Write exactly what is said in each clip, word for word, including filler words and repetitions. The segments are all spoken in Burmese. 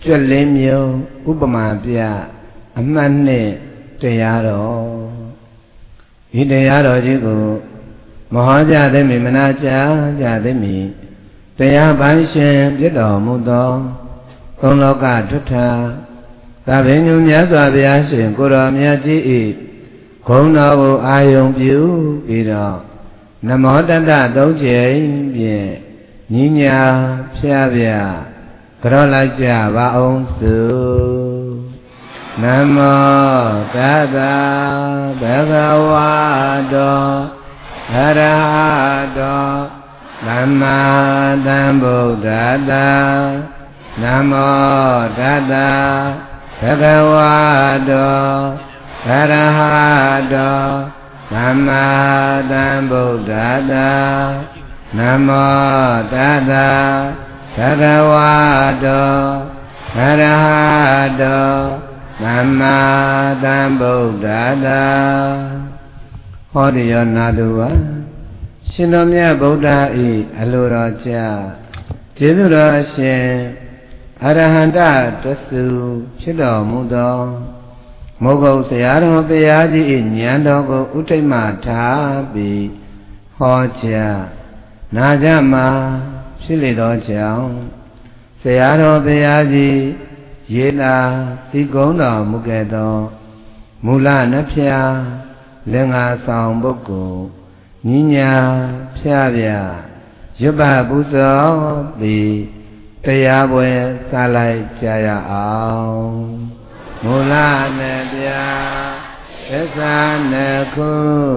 ကျွတ်လင်းမျိုးဥပမာပြအမှတ်နဲ့တရားတော်ဒီတရားတော်ကြီးကိုမဟောကြားသည်မမနာကြားကြသည်မီတရားပိုင်းရှင်ပြည့်တော်မူသောသုံးလောကထွဋ္ဌာသဗ္ဗညုမြတ်စွာဘုရားရှင်ကိုရောမြတ်ကြီး၏ဂုဏ်တော်ကိုအာယုံပြုပြီးတော့နမောတတ္တသုံးကြိမ်ဖြင့်ညီညာဖျားဖျားကြောလိုက်ကြပါအောင်စုနမောတတ္တဘဂဝတောအရဟတောသမ္မာသမ္ဗုဒ္ဓတ္တနမောတတ္တဘဂဝတောအရဟတောသမ္မာသမ္ဗုဒ္ဓတ္တနမောတတ္တဘဂဝတောအရဟတောသမ္မာသမ္ဗုဒ္ဓတ္တဟောဒီယောနာတုဝါရှင်တော်မြတ်ဗုဒ္ဓ၏အလိုတော်ကြကျေးဇူးတော်အရှင်အရဟံတတသုဖြစ်တော်မူသောမောဂုတ်ဆရာတော်ဘုရားကြီး၏ဉာဏ်တော်ကိုဥထိတ်မှထားပြီးဟောကြားနာကြမှာဖြစ်လေသောကြောင့်ဆရာတော်ဘုရားကြီးရေနာတိကုံတော်မူခဲ့သောမူလနှဖျားလင်္ကာဆောင်ပုဂ္ဂိုလ်ညီညာဖျားပြရွတ်ပပူဇော်ပြီးတရားပွဲစလိုက်ကြရအောင်မူလနှဖျားသစ္စာနှစ်ခု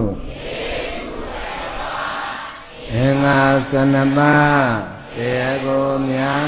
အင်္ဂါစနပါတရားကိုများ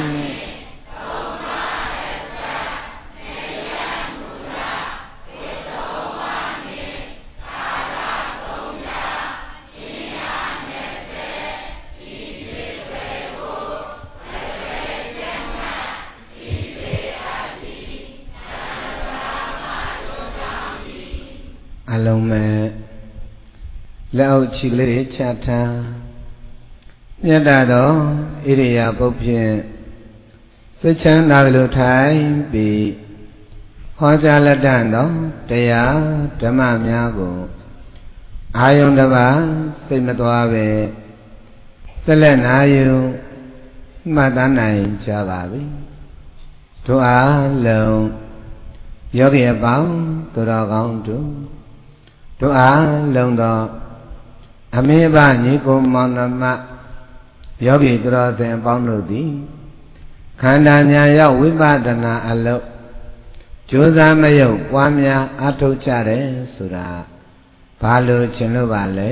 အလုံးမဲ့လက်အောက်ခြေလေးချထားမြတ်တာတော့ဣရိယာပုတ်ဖြင့်စိတ်ချမ်းသာလို့ထိုင်ပြီးဟောကြားလက်တန်တော့တရားဓမ္မများကိုအာယုန်တစ်ပါးစိတ်မသွားပဲဆက်လက်နာယူမှတ်သားနိုင်ကြပါပြီတို့အားလုံးယောဂီအပေါင်းသူတော်ကောင်းတို့တို့အားလုံးသောအမေဘညီကိုမောင်နှမယောဂီသူတော်စင်အပေါင်းတို့သည်ခန္ဓာညာရောက်ဝိပဿနာအလုပ်ကြိုးစားမယုတ်ပွားများအထုတ်ကြတယ်ဆိုတာဘာလို့ချင်လို့ပါလဲ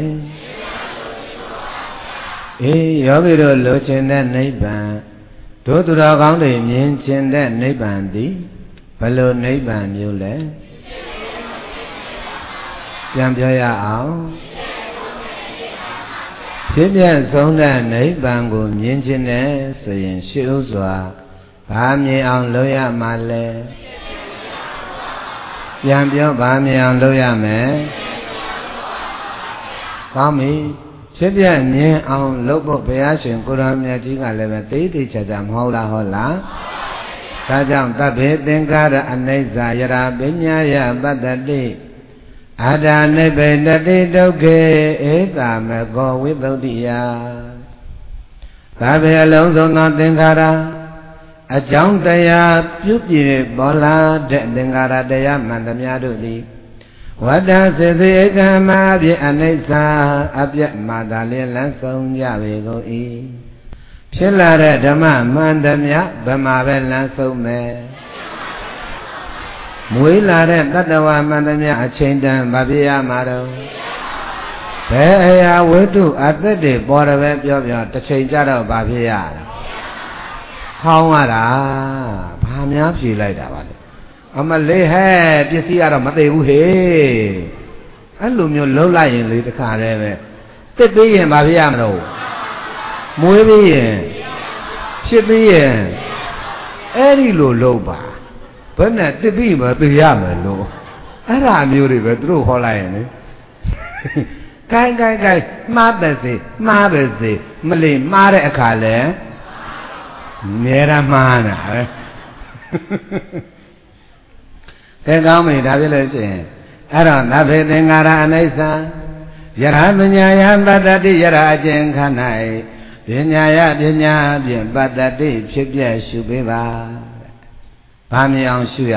အေးယောဂီတို့လိုချင်တဲ့နိဗ္ဗာန်တို့သူတော်ကောင်းတွေမြင်ချင်တဲ့နိဗ္ဗာန်သည်ဘယ်လိုနိဗ္ဗာန်မျိုးလဲပြန်ပြောရအောင်ဖြစ်ပြဆုံးတဲ့နိဗ္ဗာန်ကိုမြင်ခြင်းနဲ့ဆိုရင်ရှေ့ဥစွာဘာမြင်အောင်လုပ်ရမှာလဲပြန်ပြောဘာမြင်အောင်လုပ်ရမယ်ကောင်းပြီဖြစ်ပြမြင်အောင်လုပ်ဖို့ဘုရားရှင်ကိုရောမြတ်ကြီးကလည်းပဲတိတိကျကျမဟုတ်လားဟုတ်လားဒါကြောင့်သဗ္ဗေသင်္ကာရအနိစ္စယရာပညာယပတ္တတိအာဒါနိဗ္ဗေတတိဒုက္ခေဧတာမကောဝိသုဒ္ဓိယဒါပဲအလုံးစုံသောသင်္ခါရအကြောင်းတရားပြုပြည့်ပေါ်လာတဲ့သင်္ခါရတရားမှန်သမျှတို့သည်ဝတ္တစေစေဧကမဖြင့်အနိစ္စအပြတ်မှသာလျင်လန်းဆုံးကြပေကုန်၏ဖြစ်လာတဲ့ဓမ္မမှန်သမျှဗမာပဲလန်းဆုံးမယ်မွေးလာတဲ့တတ္တဝါမှန်သမျှအချိန်တန်မပြရမှာတော့ဘယ်အရာဝိတုအသက်တွေပေါ်တယ်ပဲပြောပြောတစ်ချိန်ကြတော့ဘာဖြစ်ရလဲဟောင်းရတာဘာများဖြေလိုက်တာပါလဲအမလေးဟဲ့ပစ္စည်းကတော့မသိဘူးဟေ့အဲ့လိုမျိုးလှုပ်လိုက်ရင်လေတခါတည်းပဲတစ်ပြီးရင်ဘာဖြစ်ရမလို့မွေးပြီးရင်ဖြစ်ပြီးရင်အဲ့ဒီလိုလှုပ်ပါဘယ်နဲ့တစ်ပြီးမှသိရမယ်လို့အဲ့ဒါမျိုးတွေပဲသူတို့ဟောလိုက်ရင်လေကိုင်းကိုင်းကိုင်းမှားတယ်စေမှားပဲစေမလီမှားတဲ့အခါလဲအများရမှားတာပဲကဲကောင်းပြီဒါဖြစ်လို့ရှိရင်အဲ့တော့နဖေသင်္ကာရအနိစ္စယရမညာယပတ္တတိယရအကျဉ်ခဏ၌ပညာယပညာဖြင့်ပတ္တတိဖြစ်ပြရှုပေးပါဘာမြင်အောင်ရှုရ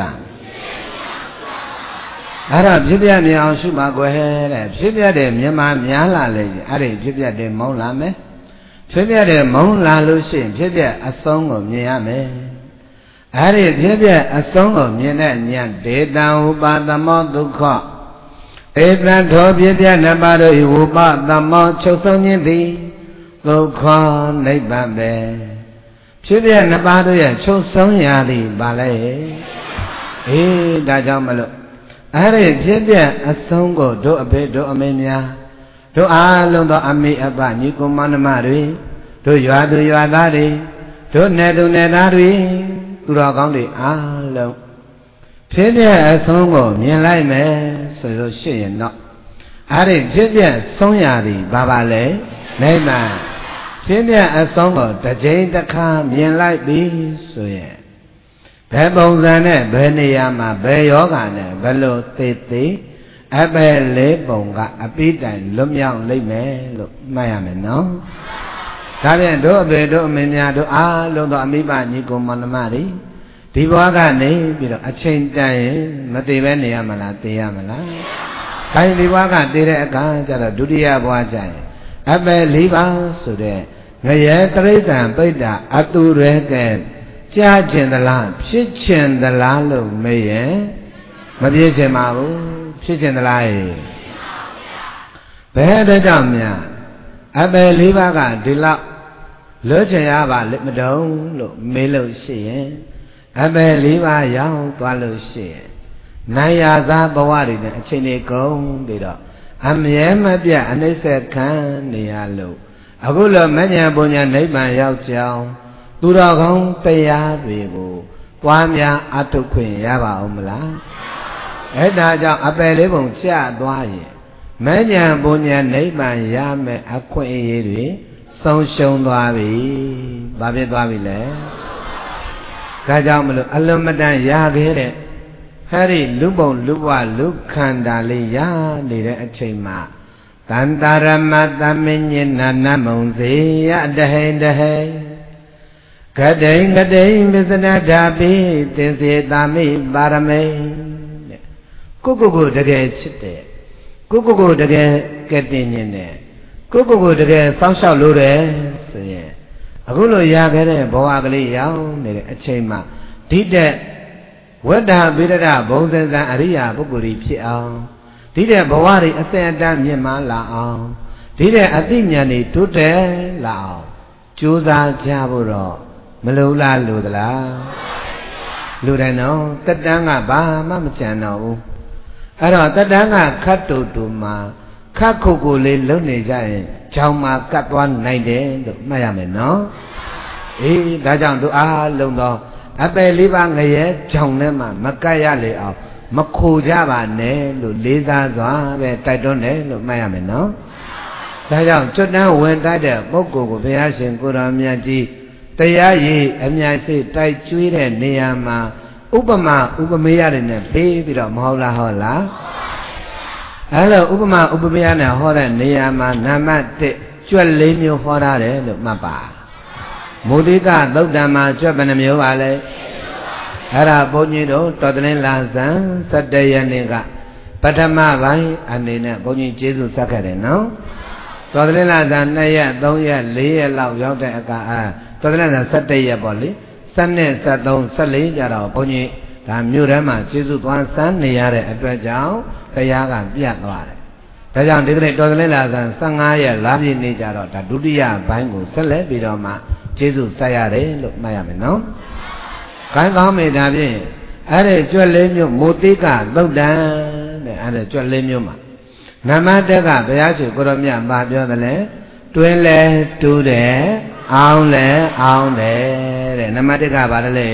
အဲ့တော့ဖြစ်ပြမြင်အောင်ရှုမှာကွယ်တဲ့ဖြစ်ပြတဲ့မြင်မှများလာလေအဲ့ဒီဖြစ်ပြတဲ့မုန်းလာမယ်ဖြစ်ပြတဲ့မုန်းလာလို့ရှိရင်ဖြစ်ပြအဆုံးကိုမြင်ရမယ်အဲ့ဒီဖြစ်ပြအဆုံးကိုမြင်တဲ့ဉာဏ်ဒေတံဥပါသမောဒုက္ခဧတံထောဖြစ်ပြနှစ်ပါးတို့ဥပသမောချုပ်ဆုံးခြင်းသည်ဒုက္ခနိဗ္ဗာန်ပဲဖြစ်ပြနှစ်ပါးတို့ရဲ့ချုပ်ဆုံးရာသည်ဘာလဲအေးဒါကြောင့်မလို့အဲ့ဒီဖြစ်ပြအဆုံးကိုတို့အဖေတို့အမေများတို့အားလုံးသောအမိအပညီကိုမန္တမတွေတို့ရွာသူရွာသားတွေတို့နယ်သူနယ်သားတွေသူတော်ကောင်းတွေအားလုံးဖြစ်ပြအဆုံးကိုမြင်လိုက်မယ်ဆိုလို့ရှိရင်တော့အဲ့ဒီဖြစ်ပြဆုံးရာသည်ဘာပါလဲနိဗ္ဗာန်ဖြစ်ပြအဆုံးကိုတစ်ကြိမ်တစ်ခါမြင်လိုက်ပြီဆိုရင်ဘယ်ပုံစံနဲ့ဘယ်နေရာမှာဘယ်ယောဂနဲ့ဘယ်လိုသိသိအပယ်လေးပုံကအပိတိုင်လွတ်မြောက်လိမ့်မယ်လို့မှတ်ရမယ်နော်ဒါပြန်တို့အပေတို့အမေများတို့အားလုံးသောအမိဘညီကိုမောင်နှမတွေဒီဘဝကနေပြီးတော့အချိန်တန်ရင်မသေးပဲနေရမလားသေရမလားခိုင်းဒီဘဝကသေတဲ့အခါကျတော့ဒုတိယဘဝကျရင်အပယ်လေးပါဆိုတဲ့ငရဲတရိစ္ဆာန်ပိဋ္ဌာအတူရဲကဲကြားကျင်သလားဖြစ်ကျင်သလားလို့မေးရင်မဖြစ်ကျင်ပါဘူးဖြစ်ကျင်သလားရေဘယ်တဲ့ကြောင့်များအပယ်လေးပါးကဒီလောက်လွတ်ချင်ရပါလိမ့်မတုံးလို့မေးလို့ရှိရင်အပယ်လေးပါးရောက်သွားလို့ရှိရင်နိုင်ရသာဘဝတွေနဲ့အချိန်တွေကုန်ပြီးတော့အမြဲမပြတ်အနှိမ့်ဆက်ခံနေရလို့အခုလိုမဉ္ဇဉ်ပုညနိဗ္ဗာန်ရောက်ကြောင်းသူတော်ကောင်းတရားတွေကိုပွားများအထုခွင့်ရပါဦးမလားအဲ့ဒါကြောင့်အပယ်လေးပုံကျသွားရင်မဉ္ဇဉ်ပုညနိဗ္ဗာန်ရမယ်အခွင့်အရေးတွေဆုံးရှုံးသွားပြီဘာဖြစ်သွားပြီလဲဒါကြောင့်မလို့အလွန်မတန်ရခဲ့တဲ့ဟဲ့ဒီလူပုံလူဘဝလူခန္ဓာလေးရနေတဲ့အချိန်မှာတန်တရမသမဉ္ဇနာနမုံစေယတဟိတဟိဂတိန်ဂတိန်ပစ္စနဓာပိသင်္စေတာမိပါရမေတဲ့ကိုကိုကိုတကယ်ချစ်တယ်ကိုကိုကိုတကယ်ကဲ့တင်ခြင်းနဲ့ကိုကိုကိုတကယ်စောင့်ရှောက်လို့တယ်ဆိုရင်အခုလိုရခဲ့တဲ့ဘဝကလေးရောက်နေတဲ့အချိန်မှာဒီတဲ့ဝတ္တဗိဒရဘုံစံစံအရိယာပုဂ္ဂိုလ်ကြီးဖြစ်အောင်ဒီတဲ့ဘဝတွေအစအတန်းမြင့်မားလာအောင်ဒီတဲ့အသိဉာဏ်တွေတိုးတက်လာအောင်ကြိုးစားကြဖို့တော့မလိုလားလို့သလားလူတိုင်းတော့တက်တန်းကဘာမှမကြံတော့ဘူးအဲ့တော့တက်တန်းကခတ်တူတူမှာခတ်ခုတ်ကိုလေးလုံနေကြရင်ချောင်းမှာကတ်သွားနိုင်တယ်လို့မှတ်ရမယ်နော်အေးဒါကြောင့်သူအားလုံးသောအပယ်လေးပါးငရဲချောင်းထဲမှာမကတ်ရလေအောင်မခိုကြပါနဲ့လို့လေးစားစွာပဲတိုက်တွန်းတယ်လို့မှတ်ရမယ်နော်ဒါကြောင့်ကျွတ်တန်းဝင်တိုက်တဲ့ပုဂ္ဂိုလ်ကိုဘုရားရှင်ကိုယ်တော်မြတ်ကြီးတရားရည်အမြတ်စိတ်တိုက်ကျွေးတဲ့နေရာမှာဥပမာဥပမေယတွေနဲ့ပေးပြီးတော့မဟုတ်လားဟုတ်လားအဲ့လိုဥပမာဥပမေယနဲ့ဟောတဲ့နေရာမှာနံပါတ်တစ်ကျွတ်လေးမျိုးဟောထားတယ်လို့မှတ်ပါမုဒိကသုတ်တံမှာကျွတ်ဘယ်နှမျိုးပါလဲအဲ့ဒါဘုန်းကြီးတို့တော်တင်လာဇန်၁၁ရက်နေ့ကပထမပိုင်းအနေနဲ့ဘုန်းကြီးကျေးဇူးဆက်ခဲ့တယ်နော်တော်တင်လာဇန်၂ရက်၃ရက်၄ရက်လောက်ရောက်တဲ့အခါအာတော်တင်လာဇန်၁၁ရက်ပေါ့လေ၁၂ ၁၃ ၁၄ကြတော့ဘုန်းကြီးဒါမြို့ထဲမှာကျေးဇူးသွားစမ်းနေရတဲ့အတွက်ကြောင့်တရားကပြတ်သွားတယ်ဒါကြောင့်ဒီကနေ့တော်တင်လာဇန်၁၅ရက်လာပြည့်နေ့ကြတော့ဒါဒုတိယပိုင်းကိုဆက်လက်ပြီးတော့မှကျေးဇူးဆက်ရတယ်လို့မှတ်ရမယ်နော်ခိုင်းကောင်းမေတ္တာဖြင့်အဲ့ဒီကြွက်လေးမျိုးမုတိကသုတ်တံတဲ့အဲ့ဒီကြွက်လေးမျိုးမှာနမတက်ကဘုရားရှင်ကိုရောမြတ်ပါပြောတယ်လေတွင်းလဲတူးတယ်အောင်းလဲအောင်းတယ်တဲ့နမတက်ကဘာလဲ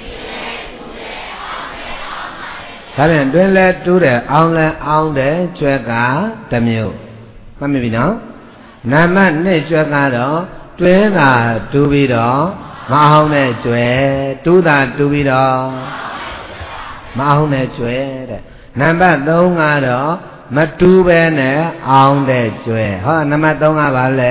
ဒါပြန်တွင်းလဲတူးတယ်အောင်းလဲအောင်းတယ်ကြွက်ကတစ်မျိုးမှတ်မိပြီနော်နမနှစ်ကြွက်ကတော့တွင်းသာတူးပြီးတော့မအောင်နဲ့ကျွဲတူးတာတူးပြီးတော့မအောင်နဲ့ကျွဲတဲ့နံပါတ်သုံးကတော့မတူးပဲနဲ့အောင်တဲ့ကျွဲဟောနံပါတ်သုံးကဘာလဲ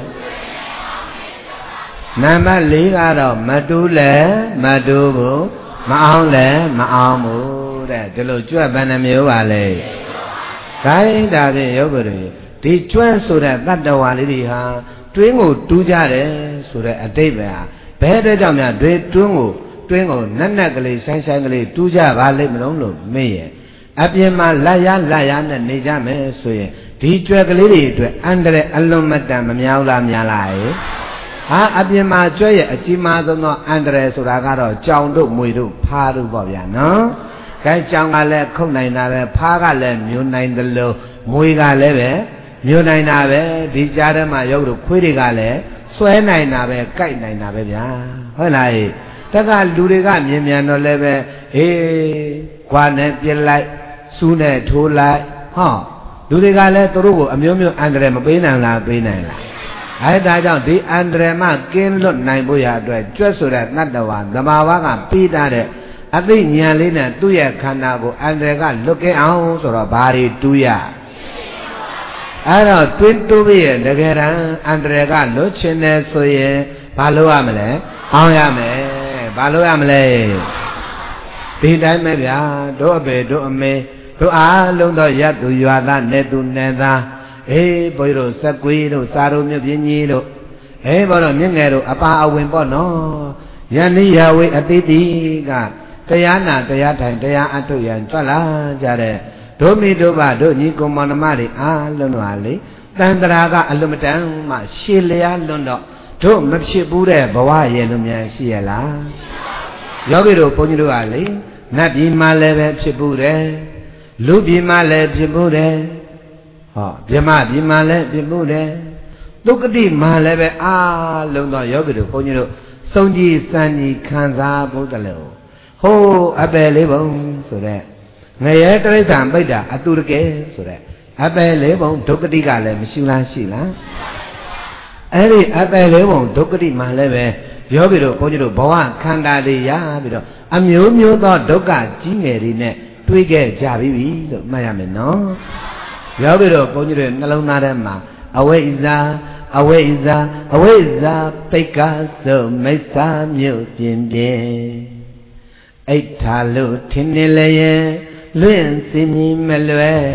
နံပါတ်လေးကတော့မတူးလဲမတူးဘူးမအောင်လဲမအောင်ဘူးတဲ့ဒီလိုကျွဲဘယ်နှမျိုးပါလဲဒါရင်ဒါဖြင့်ယောဂတွေဒီကျွဲဆိုတဲ့တတ္တဝါလေးတွေဟာတွင်းကိုတူးကြတယ်ဆိုတဲ့အတိတ်ပဲဟာဘယ်အတွက်ကြောင့်များတွင်းတွင်းကိုတွင်းကိုနက်နက်ကလေးဆိုင်ဆိုင်ကလေးတူးကြပါလိမ့်မလို့လို့မေးရဲ့အပြင်မှာလက်ရလက်ရနဲ့နေကြမယ်ဆိုရင်ဒီကျွဲကလေးတွေအတွက်အန္တရာယ်အလွန်မတန်မများလားများလားရဲ့ဟာအပြင်မှာကျွဲရဲ့အကြီးမားဆုံးသောအန္တရာယ်ဆိုတာကတော့ကြောင်တို့မွေတို့ဖားတို့ပေါ့ဗျာနော်အဲကြောင်ကလည်းခုတ်နိုင်တာပဲဖားကလည်းမျိုးနိုင်တယ်လို့မွေကလည်းပဲမျိုးနိုင်တာပဲဒီကြားထဲမှာရုပ်တို့ခွေးတွေကလည်းဆွဲနိုင်တာပဲကြိုက်နိုင်တာပဲဗျာဟုတ်လားဟဲ့တက်ကလူတွေကမြင်မြန်တော့လည်းပဲဟေးခွာနဲ့ပြစ်လိုက်စူးနဲ့ထိုးလိုက်ဟောလူတွေကလည်းသူတို့ကိုအမျိုးမျိုးအန္တရာယ်မပေးနိုင်လားပေးနိုင်လားအဲဒါကြောင့်ဒီအန္တရာယ်မှကင်းလွတ်နိုင်ဖို့ရအတွက်ကျွတ်ဆိုတဲ့တတ္တဝါသမာဝါကပြီးတာတဲ့အသိဉာဏ်လေးနဲ့သူ့ရဲ့ခန္ဓာကိုအန္တရာယ်ကလွတ်ကင်းအောင်ဆိုတော့ဘာတွေတူးရအဲ့တော့တွင်းတိုးပြီးရဲ့တကယ်တမ်းအန္တရာယ်ကလွတ်ချင်တယ်ဆိုရင်ဘာလုပ်ရမလဲအောင်ရမယ်ဘာလုပ်ရမလဲဒီတိုင်းပဲဗျာတို့အဖေတို့အမေတို့အားလုံးသောရတ်သူရွာသားနေသူနေသားအေးဘုရားတို့စက်ကွေးတို့စာတို့မြပြင်းကြီးတို့အေးဘောတော့မြင့်ငယ်တို့အပါအဝင်ပေါ့နော်ယန္တိယဝေအတိတိကတရားနာတရားထိုင်တရားအထုတ်ရန်ကြွလာကြတဲ့တို့မိတို့ပါတို့ညီကောင်မောင်နှမတွေအားလုံးတို့ဟာလေတန်တရာကအလွန်မတန်မှရှည်လျားလွန်းတော့တို့မဖြစ်ဘူးတဲ့ဘဝရဲ့လူများရှိရလားယောဂီတို့ဘုန်းကြီးတို့ကလေနတ်ပြည်မှာလည်းပဲဖြစ်ဘူးတယ်လူပြည်မှာလည်းဖြစ်ဘူးတယ်ဟောဗြဟ္မပြည်မှာလည်းဖြစ်ဘူးတယ်သုက္ကတိမှာလည်းပဲအားလုံးသောယောဂီတို့ဘုန်းကြီးတို့စုံကြည်စံကြည်ခံစားဖို့တလို့ဟိုးအပယ်လေးပုံဆိုတဲ့ငရဲတရိစ္ဆာန်ပိဋ္ဌာအတုရကေဆိုတဲ့အပယ်လေးပုံဒုက္ကတိကလည်းမရှိလားရှိလားအဲ့ဒီအပယ်လေးပုံဒုက္ကတိမှာလည်းပဲယောဂီတို့ဘုန်းကြီးတို့ဘဝခန္ဓာတွေရပြီးတော့အမျိုးမျိုးသောဒုက္ခကြီးငယ်တွေနဲ့တွေးခဲ့ကြပြီလို့မှတ်ရမယ်နော်ယောဂီတို့ဘုန်းကြီးတို့နှလုံးသားထဲမှာအဝိဇ္ဇာအဝိဇ္ဇာအဝိဇ္ဇာပိက္ခသုမိစ္ဆာမြို့ပြင်းပြင်းအိဋ္ဌာလို့ထင်နေလေရဲ့လွင့်စီမီမလွယ်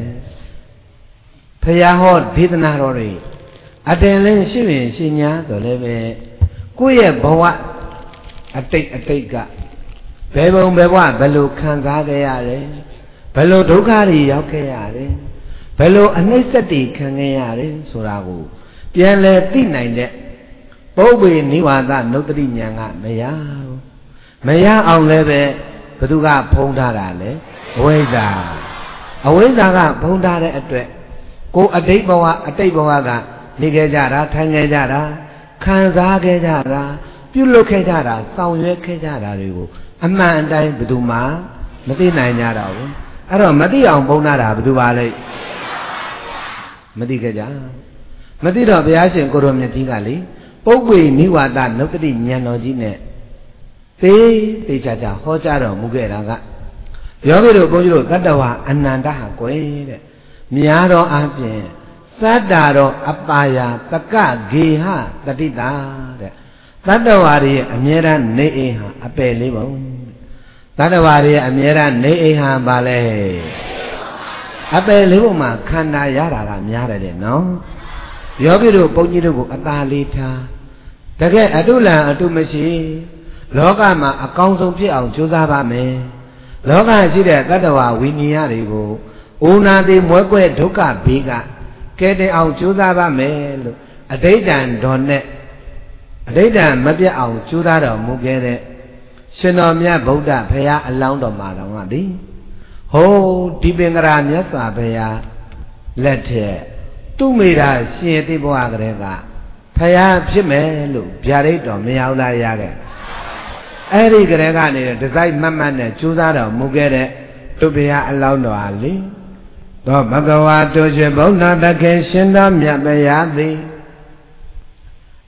ဖရာဟောဒေသနာတော်တွေအတန်လင်းရှိရင်ရှင်ညာတော်လည်းပဲကိုယ့်ရဲ့ဘဝအတိတ်အတိတ်ကဘယ်ပုံဘယ်ဘဝဘယ်လိုခံစားခဲ့ရတယ်ဘယ်လိုဒုက္ခတွေရောက်ခဲ့ရတယ်ဘယ်လိုအနှိမ့်သက်တွေခံခဲ့ရတယ်ဆိုတာကိုပြန်လဲသိနိုင်တဲ့ပုပ္ပေနိဝါဒနုတ္တိဉာဏ်ကမရဘူးမရအောင်လည်းပဲဘသူကဖုံးထားတာလဲအဝိဇ္ဇာအဝိဇ္ဇာကဖုံးထားတဲ့အတွက်ကိုအတိတ်ဘဝအတိတ်ဘဝကနေခဲ့ကြတာထိုင်ခဲ့ကြတာခံစားခဲ့ကြတာပြုလုပ်ခဲ့ကြတာဆောင်ရွက်ခဲ့ကြတာတွေကိုအမှန်အတိုင်းဘယ်သူမှမသိနိုင်ကြတော့ဘူးအဲ့တော့မသိအောင်ပုံနာတာဘယ်သူပါလဲမသိခဲ့ကြမသိတော့ဘုရားရှင်ကိုရောမြတ်ကြီးကလေပုဂ္ဂိုလ်နိဝါဒနုတ္တိဉာဏ်တော်ကြီးနဲ့သေသေချာချာဟောကြားတော်မူခဲ့တာကယောဂီတို့ဘုန်းကြီးတို့တတ္တဝါအနန္တဟာကွယ်တဲ့များတော်အပြင်သတ္တာတော်အပါယတကဂေဟတတိတာတဲ့တတ္တဝါတွေအမြဲတမ်းနေအိမ်ဟာအပယ်လေးပုံတတ္တဝါတွေအမြဲတမ်းနေအိမ်ဟာဘာလဲအပယ်လေးပုံမှာခန္ဓာရတာကများတယ်တဲ့နော်ယောဂီတို့ဘုန်းကြီးတို့ကိုအသာလေးထားတကယ်အတုလံအတုမရှိလောကမှာအကောင်းဆုံးဖြစ်အောင်ကြိုးစားပါမယ်လောကရှိတဲ့တတ္တဝါဝိညာဉ်တွေကိုဩနာတိမွဲကွဲဒုက္ခဘေးကကဲတဲ့အောင်ကြိုးစားပါမယ်လို့အဋိဋ္ဌံတော်နဲ့အဋိဋ္ဌံမပြတ်အောင်ကြိုးစားတော်မူခဲ့တဲ့ရှင်တော်မြတ်ဗုဒ္ဓဘုရားအလောင်းတော်မှာတော်ကလေဟိုးဒီပင်္ဂရာမြတ်စွာဘုရားလက်ထက်သူ့မိတာရှင်သိဘဝကလေးကဘုရားဖြစ်မယ်လို့ဗျာဒိတ်တော်မရောက်လာရခဲ့အဲ့ဒီကလေးကနေဒီဇိုင်းမတ်မတ်နဲ့ကြိုးစားတော်မူခဲ့တဲ့သူဘုရားအလောင်းတော်ဟာလေသောဘဂဝါတုရှင်ဗုဒ္ဓတခေရှင်တော်မြတ်ဘုရားသည်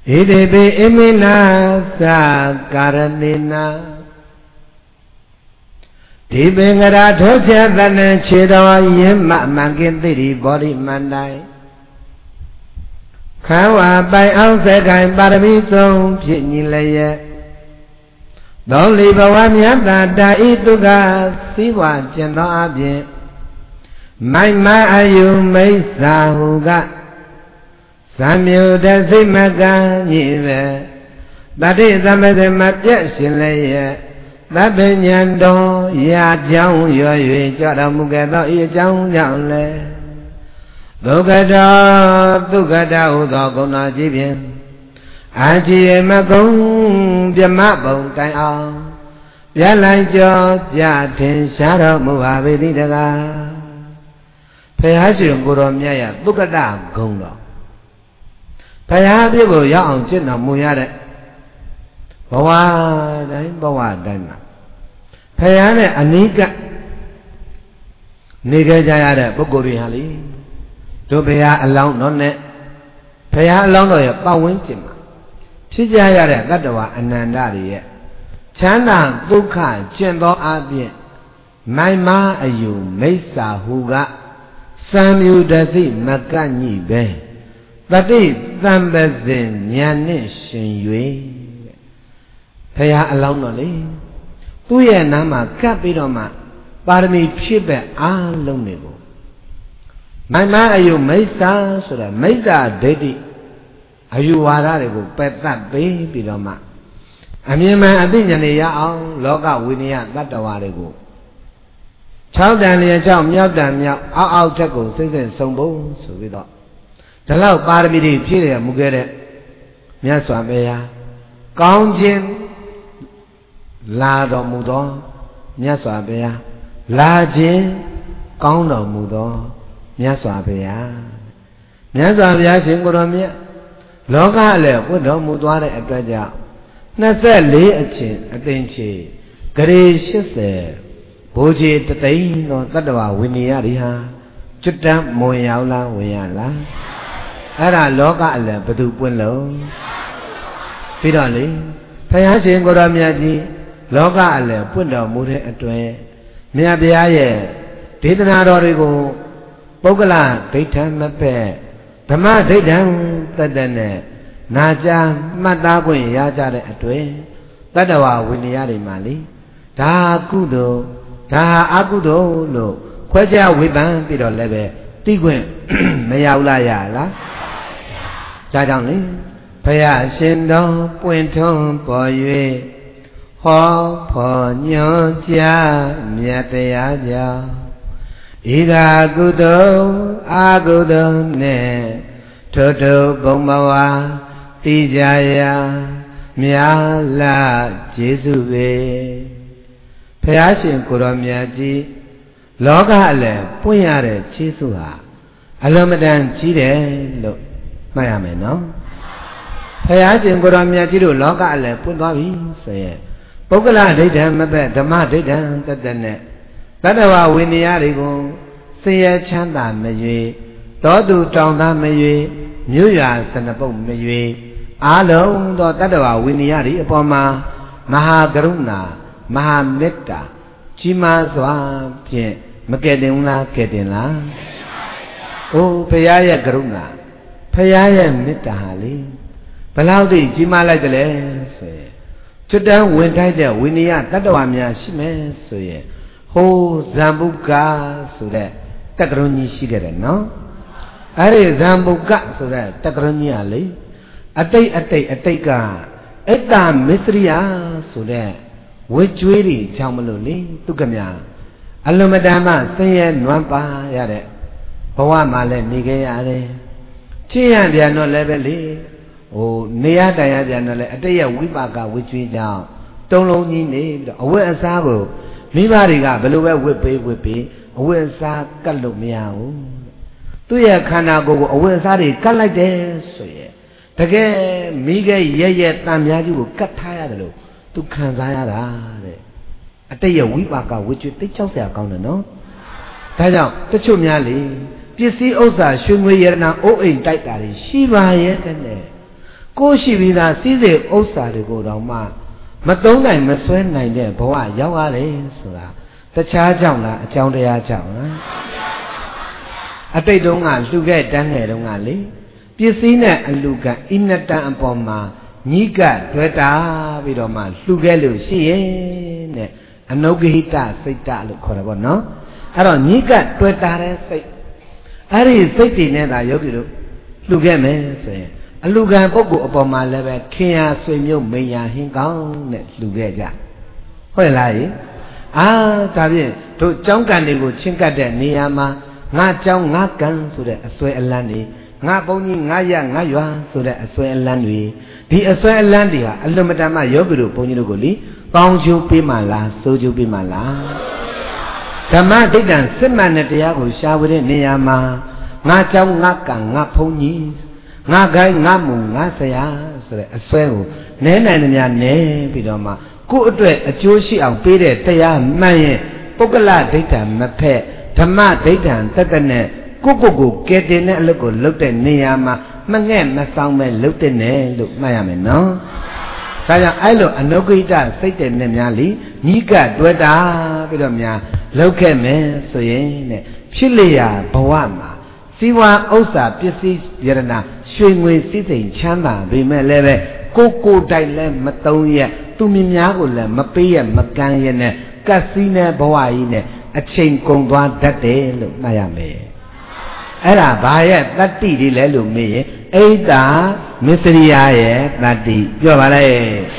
Hidepe imina sa karanina Dipengara thocha dana chedawa yemma mangintiri body mandai Kawa bai ao sekai parami song pitnyi leye Doli bawa miyata dai tuka siwa chendo abye Mai ma ayu mai sahuga Samyu dasi maka nyive Tadi samade mapya shileye Tabe nyando ya jauh yo yue Chora muketo iya jauh jauh le Tukada tukada udo kuna jibyen Aji makung Biama bông tai ao Bia lai cho Bia thiên xá đo mu hà vi đi daga Thầy há chuyện của rộm nha ya Tukada gông đó Thầy há biết của giáo ông chết nào mùi ya đấy Bà hoa đấy bà hoa đấy mà Thầy há này anh ní cả Ní cái cha ya đấy bố cô đi hà lý Tôi bây giờ anh lòng nó nè Thầy há anh lòng đó ya bao nguyên chìm mà Thích ra ya đấy Gắt đồ anh nàn đá đi ya Chán nàng tu khả chuyện đó á biện Mai ma ayu mấy xà hù gạ Sam yu đa thị mà cả nhị bè Tati tam bè zin nhà nè sinh yuế Thầy há anh lòng nó lý Tu ya nà mà cắp bí đó mà Parami phía bè á lông nè cô Mai ma ayu mấy xà Sô ra mấy xà đế đi Ayu hòa ra để cô bè tạp bế bí đó mà Aမြင်မှန်အသိဉာဏ်တွေရအောင်လောကဝိနည်းတတ္တဝါတွေကို၆တန်လျက်၆မြောက်တန်မြောက်အောက်အောက်ထက်ကိုစိတ်စိတ်ဆုံးဖို့ဆိုပြီးတော့ဒီလောက်ပါရမီတွေဖြည့်ရမှုခဲ့တဲ့မြတ်စွာဘုရားကောင်းခြင်းလာတော်မူသောမြတ်စွာဘုရားလာခြင်းကောင်းတော်မူသောမြတ်စွာဘုရားမြတ်စွာဘုရားရှင်ကိုယ်တော်မြတ်လောကလည်းဝတ်တော်မူသွားတဲ့အတွက်ကြောင့်Nasa-li achin atinchi Gari shise Boji tatayin no tadwa winiya riha Chutta moyaw la wiya la Ara loka ala badu pun lo Pida li Thaya shin kora miya ji Loka ala pun do mure atwe Miya biya ye Didana dori ko Pogala daitan mape Dhamma daitan tadane Naja mata kuin ya ja de atwe Tadawa winiya de ma li Da kudo Da akudo lo Khwe cha wei ban pi do le be Ti kwin ma yaw la ya la Da jaung li Phaya shin do Pwin thong po yue Ho pho nyon cha Myat taya ja Iga kudo Akudo ne Thoto bông ba wa Ti jaya Mya la Jesu be Phaya shin ko ro mya ji Loka le pwin ya de Jesu ha Alamadan ji de lo Mai ya mai no Phaya shin ko ro mya ji lo loka le pwin twa bi so ye Puggala daitan mape Dhamma daitan tatat ne Tadawa winiya de ko Siya chanda ma yue Toh tu tong ta ma yue Myu ya sanapuk ma yue Along do tadawa winiya di apoma Maha Karuna Maha Metta Chima swa Pien Makedin la kedin la Oh Phaya ya Karuna Phaya ya Metta hali Balau di chima lai tale Soye Chudang win thai de winiya tadawa mya shime Soye Ho Zambuka Sode Takarunyi shigere no Are Zambuka Sode Takarunyi ali Atai atai atai ka Etta Mitriya Sode Wichwiri Chamaluli Tukamya Alumadama Saye Nwampa Yare Bawa Male Nige Yare Chiyan Dia no Leveli O Nia Daya Dia no Le Ataya Wipaka Wichwi Jao Tonglo Ni Ne Awe Asago Mibariga Beluwe Wipi Wipi Awe Asa Kalu Miao Tuya Kana Go Awe Asari Kalai De Soye Tage Miga Yeye Tamyaji will cut tired to Kanzayara. A day a week back, which you take out their counter, no? Taja, the Chumiali, P C Osa, Shumwe Yerna, O in Taitari, Shiva yet and there. ကိုရှိပြီးသားစီးစိမ်ဥစ္စာတွေကိုတော့မှမသုံးနိုင်မဆွဲနိုင်တဲ့ဘဝရောက်ရတယ်ဆိုတာတခြားကြောင့်လားအကြောင်းတရားကြောင့်လားအတိတ်တုန်းကလှူခဲ့တန်းငယ်တုန်းကလေပစ္စည်းနဲ့အလှူကဣနတံအပေါ်မှာညီကတွဲတာပြီးတော့မှလှူခဲ့လို့ရှိရဲ့နဲ့အနုဂဟိတစိတ်တလို့ခေါ်တယ်ပေါ့နော်အဲ့တော့ညီကတွဲတာတဲ့စိတ်အဲ့ဒီစိတ်တည်နေတာယောဂီတို့လှူခဲ့မယ်ဆိုရင်အလှူခံပုဂ္ဂိုလ်အပေါ်မှာလည်းပဲခင်ယာဆွေမျိုးမိန်ယာဟင်းကောင်းနဲ့လှူခဲ့ကြဟုတ်လားယအာဒါဖြင့်တို့ကြောင်းကံတွေကိုချင်းကပ်တဲ့နေရာမှာငါကြောင်းငါကံဆိုတဲ့အစွဲအလန်းတွေငါဘုန်းကြီးငါရငါရွာဆိုတဲ့အစွဲအလန်းတွေဒီအစွဲအလန်းတွေဟာအလွန်မတန်မှယောဂီတို့ဘုန်းကြီးတို့ကိုလေပေါင်းချိုးပေးမှလားစိုးချိုးပေးမှလားဓမ္မဒိဋ္ဌံစစ်မှန်တဲ့တရားကိုရှားဝတဲ့နေရာမှာငါကြောင်းငါကံငါဘုန်းကြီးငါခိုင်းငါမူငါဆရာဆိုတဲ့အစွဲကိုနဲနိုင်သမျှနဲပြီးတော့မှကိုယ့်အတွက်အကျိုးရှိအောင်ပေးတဲ့တရားမှန်ရင်ပုဂ္ဂလဒိဋ္ဌံမဖက်ဓမ္မဒိဋ္ဌံတက္ကနဲ့ကိုကိုကိုကဲတင်တဲ့အလုပ်ကိုလုပ်တဲ့နေရာမှာမငဲ့မဆောင်ပဲလုပ်တဲ့နဲ့လို့မှတ်ရမယ်နော်။ဒါကြောင့်အဲ့လိုအနုဂိတစိတ်တဲ့နဲ့များလीညီကတွဲတာပြီးတော့များလုပ်ခဲ့မယ်ဆိုရင်တဲ့ဖြစ်လျာဘဝမှာစီဝါဥစ္စာပစ္စည်းယရနာရွှေငွေစည်းစိမ်ချမ်းသာပေမဲ့လည်းပဲကိုကိုတိုင်လည်းမတုံးရက်သူမြင်များကိုလည်းမပေးရမကမ်းရနဲ့ကတ်စည်းနဲ့ဘဝကြီးနဲ့အချိန်ကုန်သွားတတ်တယ်လို့မှတ်ရမယ်အဲ့ဒါဘာရဲ့တတ္တိတွေလဲလို့မေးရင်အိဋ္ဌာမစ္စရိယရဲ့တတ္တိပြောပါလေ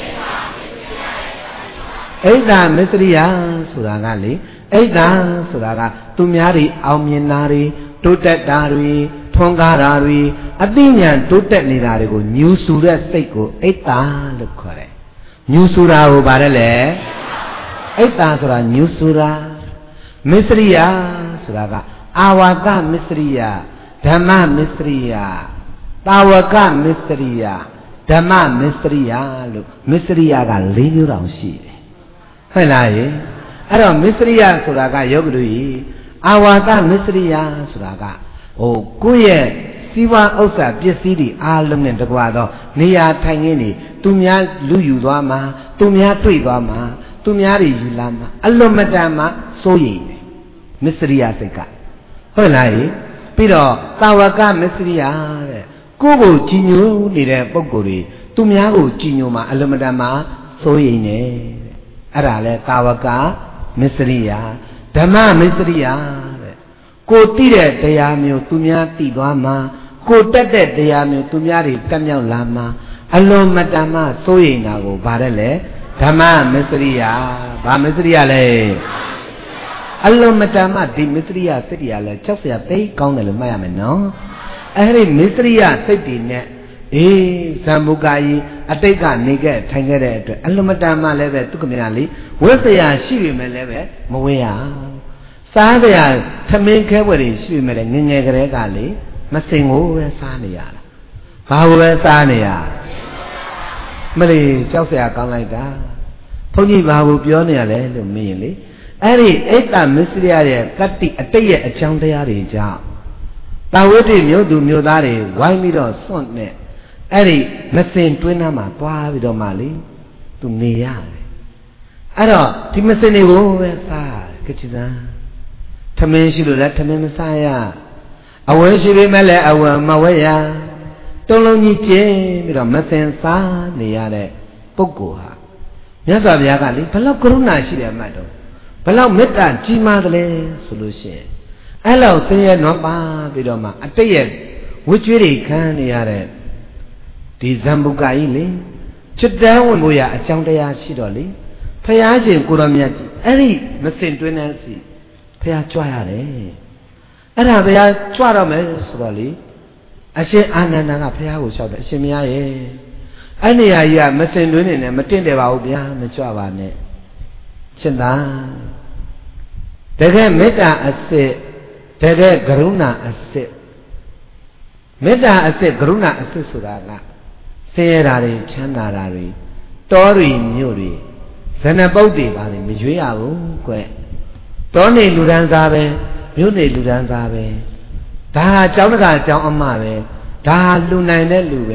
အိဋ္ဌာမစ္စရိယဆိုတာကလေအိဋ္ဌာဆိုတာကသူများတွေအောင်မြင်တာတွေတိုးတက်တာတွေထွန်းကားတာတွေအသိဉာဏ်တိုးတက်နေတာတွေကိုညူဆူတဲ့စိတ်ကိုအိဋ္ဌာလို့ခေါ်တယ်ညူဆူတာကိုဗါတယ်လေအိဋ္ဌာဆိုတာညူဆူတာမစ္စရိယဆိုတာကအာဝကမစ္စရိယဓမ္မမစ္စရိယတာဝကမစ္စရိယဓမ္မမစ္စရိယလို့မစ္စရိယက၄မျိုးတောင်ရှိတယ်ဟုတ်လားယအဲ့တော့မစ္စရိယဆိုတာကယောဂတို့ဤအာဝကမစ္စရိယဆိုတာကဟိုကိုယ့်ရဲ့စီးပွားဥစ္စာပစ္စည်းတွေအားလုံးနဲ့တကွာတော့နေရာထိုင်ခင်းတွေသူများလူယူသွားမှာသူများတွေ့သွားမှာသူများတွေယူလာမှာအလွန်မတန်မှစိုးရိမ်တယ်မစ္စရိယစိတ်ကဟုတ်လားယပြီးတော့တာဝကမစ္စရိယတဲ့ကိုယ့်ကိုကြည်ညိုနေတဲ့ပုံကိုယ်တွေသူများကိုကြည်ညိုမှာအလွန်မတန်မှစိုးရိမ်နေအဲ့ဒါလဲတာဝကမစ္စရိယဓမ္မမစ္စရိယတဲ့ကိုသိတဲ့တရားမျိုးသူများသိသွားမှာကိုတက်တဲ့တရားမျိုးသူများတွေတက်မြောက်လာမှာအလွန်မတန်မှစိုးရိမ်တာကိုဗါတယ်လေဓမ္မမစ္စရိယဗာမစ္စရိယလဲအလွန်မတန်မှဒီမစ္စရိယစိတ်တရားလဲချက်စရာသိကောင်းတယ်လို့မှတ်ရမယ်နော်အဲ့ဒီမစ္စရိယစိတ်တွေနဲ့အေးဇံမုကာကြီးအတိတ်ကနေခဲ့ထိုင်ခဲ့တဲ့အတွက်အလွန်မတန်မှလည်းပဲသူကမြာလေးဝိသရာရှိပြီမဲ့လည်းပဲမဝေးရစားကြရသမင်းခဲွယ်တွေရှိပြီမဲ့လည်းငငယ်ကလေးကလေမစင်ကိုပဲစားနေရတာဘာကိုပဲစားနေရမလေးကြောက်စရာကောင်းလိုက်တာဘုန်းကြီးဘာကိုပြောနေရလဲလို့မေးရင်လေအဲ့ဒီအိတ်တမစ္စရိယရဲ့တတ္တိအတိတ်ရဲ့အကြောင်းတရားတွေကြောင့်တာဝိတ္တိမြို့သူမြို့သားတွေဝိုင်းပြီးတော့စွန့်နဲ့အဲ့ဒီမစင်တွင်းသားမှာတွားပြီးတော့မှလေသူနေရတယ်အဲ့တော့ဒီမစင်တွေကိုပဲစားကြည်စမ်းထမင်းရှိလို့လည်းထမင်းမစားရအဝဲရှိပေမဲ့လည်းအဝဲမဝဲရတုံးလုံးကြီးကျင်းပြီးတော့မစင်စားနေရတဲ့ပုဂ္ဂိုလ်ဟာမြတ်စွာဘုရားကလေဘလောက်ကရုဏာရှိတယ်အမှတ်တော့ဘလောက်မေတ္တာကြီးမားတယ်လဲဆိုလို့ရှိရင်အဲ့လောက်ဆင်းရဲနွမ်းပါပြီးတော့မှအတိတ်ရဲ့ဝိကျွေးတွေခံနေရတဲ့ဒီဇံပုဂ္ဂကြီးလေချစ်တန်းဝင်ဖို့ရအကြောင်းတရားရှိတော့လေဖယားရှင်ကိုရမြတ်ကြီးအဲ့ဒီမစင်တွင်းတဲ့စီဖယားကြွရတယ်အဲ့ဒါဖယားကြွတော့မယ်ဆိုတော့လေအရှင်အာနန္ဒာကဖယားကိုလျှောက်တယ်အရှင်မယားရဲ့အဲ့နေရာကြီးကမစင်တွင်းနေနဲ့မတင့်တယ်ပါဘူးဗျာမကြွပါနဲ့ချစ်တာတကယ်မေတ္တာအစစ်တကယ်ကရုဏာအစစ်မေတ္တာအစစ်ကရုဏာအစစ်ဆိုတာကဆင်းရဲတာတွေချမ်းသာတာတွေတောတွေမြို့တွေဇနပုတ်တွေပါလေမရွေးရဘူးကွတောနေလူဒန်းစားပဲမြို့နေလူဒန်းစားပဲဒါဟာကျောင်းတကာကျောင်းအမပဲဒါဟာလူနိုင်တဲ့လူပဲ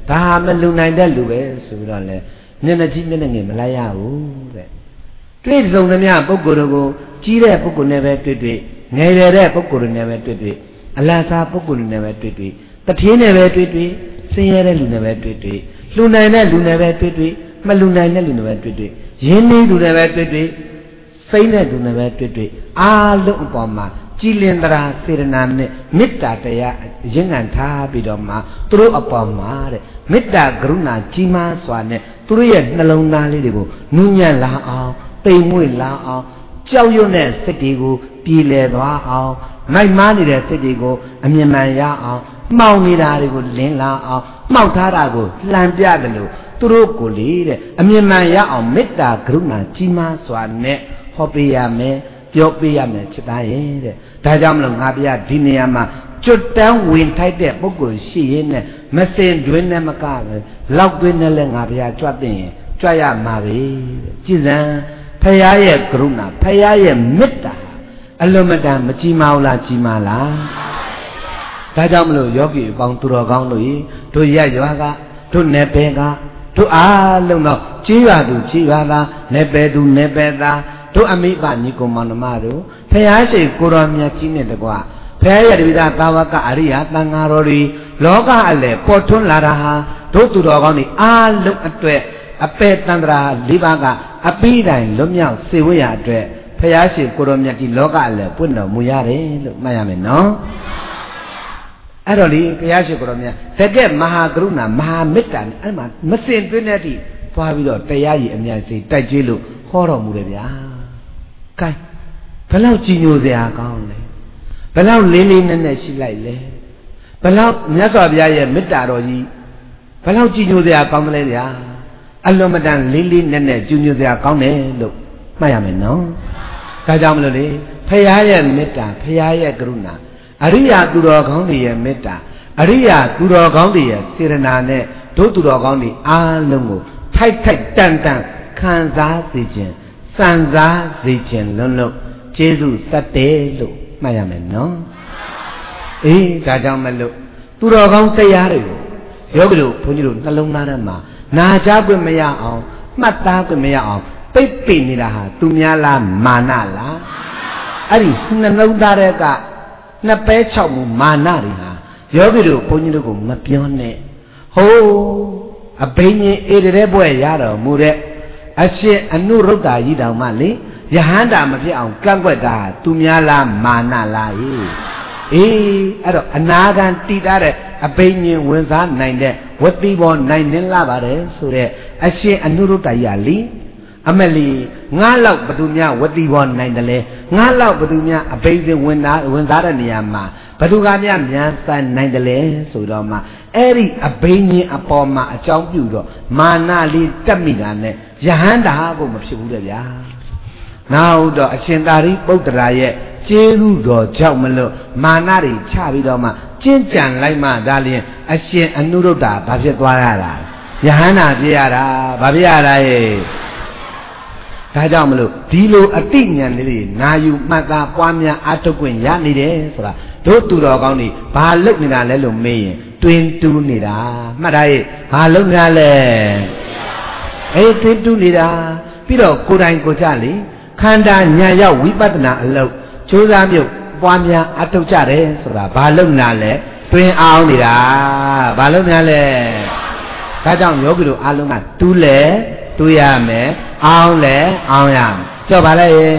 ဒါမလူနိုင်တဲ့လူပဲဆိုပြီးတော့လေမျက်နှာကြီးမျက်နှာငယ်မလိုက်ရဘူးတဲ့တွေ့ဆုံသမျှပုဂ္ဂိုလ်တို့ကိုကြီးတဲ့ပုဂ္ဂိုလ်နဲ့ပဲတွေ့တွေ့ငယ်ရတဲ့ပုဂ္ဂိုလ်တွေနဲ့ပဲတွေ့တွေ့အလတ်စားပုဂ္ဂိုလ်တွေနဲ့ပဲတွေ့တွေ့တထေးနဲ့ပဲတွေ့တွေ့ဆင်းရဲတဲ့လူနဲ့ပဲတွေ့တွေ့လူနိုင်တဲ့လူနဲ့ပဲတွေ့တွေ့မလူနိုင်တဲ့လူနဲ့ပဲတွေ့တွေ့ရင်းနှီးသူနဲ့ပဲတွေ့တွေ့စိမ့်တဲ့သူနဲ့ပဲတွေ့တွေ့အားလုံးအပေါ်မှာကြည်လင်တရာစေတနာနဲ့မေတ္တာတရားရင်းငံထားပြီးတော့မှသူတို့အပေါ်မှာတဲ့မေတ္တာကရုဏာကြီးမားစွာနဲ့သူတို့ရဲ့နှလုံးသားလေးတွေကိုနူးညံ့လာအောင်တိမ်မွေ့လာအောင်ကြောက်ရွံ့တဲ့စိတ်တွေကိုပြည်လည်သွားအောင်မိုက်မားနေတဲ့စိတ်တွေကိုအမြင်မှန်ရအောင်မှောင်နေတာတွေကိုလင်းလာအောင်မှောက်ထားတာကိုလှန်ပြတယ်လို့သူတို့ကိုလေတဲ့အမြင်မှန်ရအောင်မေတ္တာကရုဏာကြီးမားစွာနဲ့ဟောပေးရမယ်ပြောပေးရမယ်ချစ်သားရဲ့တဲ့ဒါကြောင့်မလို့ငါပြဒီနေရာမှာကျွတ်တန်းဝင်ထိုက်တဲ့ပုဂ္ဂိုလ်ရှိရင်နဲ့မစင်တွင်းနဲ့မကပဲလောက်တွင်းနဲ့လည်းငါပြကြွတဲ့ရင်ကြွရမှာပဲကြည်စံဖရာရဲ့ကရုဏာဖရာရဲ့မေတ္တာအလွန်မတန်မကြီးမားလားကြီးမားလားဒါကြောင့်မလို့ယောဂီအပေါင်းသူတော်ကောင်းတို့ဤတို့ရရွာကတို့နယ်ပယ်ကတို့အားလုံးတော့ကြီးရွာသူကြီးရွာသားနယ်ပယ်သူနယ်ပယ်သားတို့အမိဘညီကိုမောင်နှမတို့ဖရာရှိကိုတော်မြတ်ကြီးနဲ့တကွဖရာရဲ့တပိဒါသာဝကအရိယာသံဃာတော်တွေလောကအလယ်ပေါ်ထွန်းလာတာဟာတို့သူတော်ကောင်းတွေအားလုံးအတွက်အပေတန္တရာ၄ပါးကအပိတိုင်လွတ်မြောက်စေဝရအတွက်ဖရာရှိကိုတော်မြတ်ကြီးလောကအလယ်ပွင့်တော်မူရတယ်လို့မှတ်ရမယ်နော်အဲ့တော့လေဘုရားရှိခိုးတော်မြတ်တကယ်မဟာကရုဏာမဟာမေတ္တာအဲ့မှာမစင်တွင်းတဲ့အထိသွားပြီးတော့တရားကြီးအမြတ်စိတ်တိုက်ကြွလို့ဟောတော်မူတယ်ဗျာ။ကဲဘယ်လောက်ကြည်ညိုစရာကောင်းလဲဘယ်လောက်လေးလေးနက်နက်ရှိလိုက်လဲဘယ်လောက်မြတ်စွာဘုရားရဲ့မေတ္တာတော်ကြီးဘယ်လောက်ကြည်ညိုစရာကောင်းတယ်လဲဗျာအလွန်မတန်လေးလေးနက်နက်ကြည်ညိုစရာကောင်းတယ်လို့မှတ်ရမယ်နော်။ဒါကြောင့်မလို့လေဘုရားရဲ့မေတ္တာဘုရားရဲ့ကရုဏာအရိယာသူတော်ကောင်းတွေရဲ့မေတ္တာအရိယာသူတော်ကောင်းတွေရဲ့စေတနာနဲ့ဒုသူတော်ကောင်းတွေအားလုံးကိုထိုက်ထိုက်တန်တန်ခံစားစေခြင်းစံစားစေခြင်းလုံးလုံးကျေးဇူးတတ်တယ်လို့မှတ်ရမယ်နော်အေးဒါကြောင့်မလို့သူတော်ကောင်းတရားတွေကိုယောဂီတို့ဘုန်းကြီးတို့နှလုံးသားထဲမှာနာကြားခွင့်မရအောင်မှတ်သားခွင့်မရအောင်ပိတ်ပင်နေတာဟာသူများလားမာနလားအဲ့ဒီနှလုံးသားထဲကနှစ်ပဲ၆မှုမာနတွေဟာယောဂီတို့ဘုန်းကြီးတို့ကိုမပြောနဲ့ဟိုးအဘိညာဉ်ဧတရဲဘွဲ့ရတော်မူတဲ့အရှင်အနုရုဒ္ဓကြီးတောင်မှလေယဟန္တာမဖြစ်အောင်ကန့်ကွက်တာသူများလားမာနလားဟေးအေးအဲ့တော့အနာဂံတည်တဲ့အဘိညာဉ်ဝင်စားနိုင်တဲ့ဝတိဘောနိုင်နေလာပါတယ်ဆိုတဲ့အရှင်အနုရုဒ္ဓကြီးကလေအမလီငါလောက်ဘသူများဝတိဘောနိုင်တယ်လေငါလောက်ဘသူများအဘိဓိဝင်သားဝင်သားတဲ့နေရာမှာဘသူကများမြန်ဆန်နိုင်တယ်လေဆိုတော့မှအဲ့ဒီအဘိညာဉ်အပေါ်မှာအကြောင်းပြုတော့မာနလေးတက်မိတာနဲ့ယဟန္တာကိုမဖြစ်ဘူးတဲ့ဗျာနောက်တော့အရှင်သာရိပုတ္တရာရဲ့ကျေးဇူးတော်ကြောင့်မလို့မာနတွေချပြီးတော့မှကျင့်ကြံလိုက်မှဒါလျင်အရှင်အနုရုဒ္ဓဘာဖြစ်သွားရတာယဟန္တာဖြစ်ရတာဘာဖြစ်ရတာရဲ့ဒါကြောင့်မလို့ဒီလိုအတိညာဏ်လေးနာယူမှတ်သားပွားများအထုတ်ခွင့်ရနေတယ်ဆိုတာတို့သူတော်ကောင်းတွေဘာလုပ်နေတာလဲလို့မေးရင်တွင်တူးနေတာမှတ်ထားရဲ့ဘာလုပ်နေတာလဲအေးတွင်တူးနေတာပြီးတော့ကိုယ်တိုင်ကိုယ်ကြလေခန္ဓာညာရောက်ဝိပဿနာအလုပ်ကြိုးစားပြုပွားများအထုတ်ကြတယ်ဆိုတာဘာလုပ်နေတာလဲတွင်အောင်နေတာဘာလုပ်နေတာလဲဒါကြောင့်ယောဂီတို့အားလုံးကတူးလဲတူးရမယ်အောင်လဲအောင်ရမယ်ကြောက်ပါလေဩ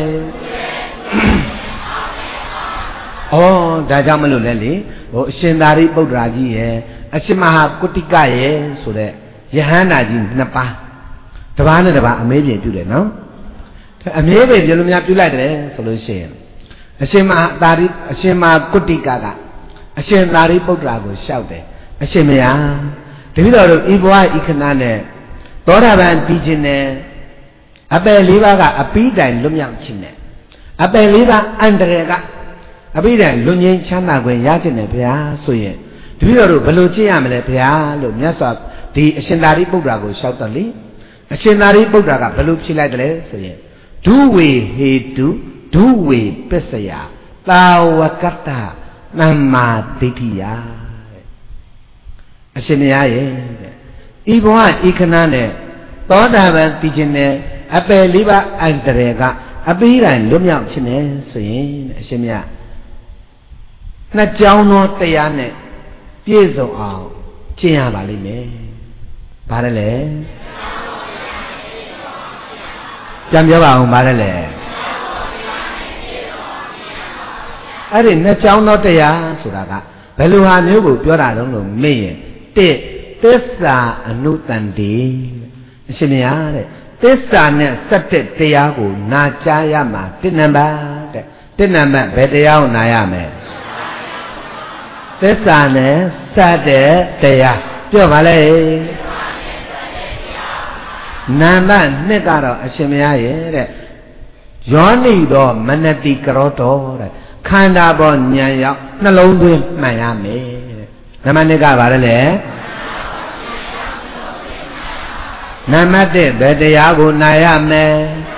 ဒါကြောင့်မလို့လဲလေဟိုအရှင်သာရိပုတ္တရာကြီးရဲ့အရှင်မဟာကုတ္တိကရဲ့ဆိုတဲ့ယဟန္တာကြီးနှစ်ပါးတစ်ပါးနဲ့တစ်ပါးအမေးပြင်ပြုတယ်နော်အမေးပြင်ပြုလို့များပြုလိုက်တယ်ဆိုလို့ရှိရင်အရှင်မဟာသာရိအရှင်မဟာကုတ္တိကကအရှင်သာရိပုတ္တရာကိုလျှောက်တယ်အရှင်မယားတပည့်တော်တို့ဤဘဝဤခဏနဲ့သောတာပန်ပြီးခြင်းနဲ့အပယ်လေးပါးကအပိတိုင်လွတ်မြောက်ခြင်းနဲ့အပယ်လေးပါးအန္တရာယ်ကအပိတိုင်လွတ်ငြိမ်းချမ်းသာခွင့်ရခြင်းနဲ့ဗျာဆိုရင်တပည့်တော်တို့ဘယ်လိုကျင့်ရမလဲဗျာလို့မြတ်စွာဒီအရှင်သာရိပုတ္တရာကိုလျှောက်တော့လေအရှင်သာရိပုတ္တရာကဘယ်လိုဖြေလိုက်တယ်ဆိုရင်ဒုဝေဟေတုဒုဝေပစ္စယသာဝကတ္တသမ္မာဒိဋ္ဌိယတဲ့အရှင်မယားရဲ့တဲ့ဤဘဝဤခဏနဲ့သောတာပန်တည်ခြင်းနဲ့အပယ်လေးပါးအန္တရာယ်ကအပိဓာန်လွတ်မြောက်ခြင်းနဲ့ဆိုရင်အရှင်မြတ်နှစ်ကြောင်းသောတရားနဲ့ပြည့်စုံအောင်ကျင့်ရပါလိမ့်မယ်။ဘာလဲလဲပြန်ပြောပါဦးဘာလဲလဲအဲ့ဒီနှစ်ကြောင်းသောတရားဆိုတာကဘယ်လိုဟာမျိုးကိုပြောတာတုံးလို့မေ့ရင်တစ်သစ္စာအနုတန်တိအရှင်မြတ်တဲ့သစ္စာနဲ့စက်တဲ့တရားကိုနာကြားရမှာတစ်နံပါတ်တဲ့တစ်နံပါတ်ဘယ်တရားကိုနာရမလဲသစ္စာနဲ့စက်တဲ့တရားပြောပါလေနံပါတ်နှစ်ကတော့အရှင်မြတ်ရဲ့တဲ့ယောနိသောမနတိကရောတော်တဲ့ခန္ဓာပေါ်ဉာဏ်ရောက်နှလုံးသွင်းမှန်ရမယ်တဲ့နံပါတ်နှစ်ကဘာလဲလဲနံပါတ်တစ်ဘယ်တရားကိုနာရမယ်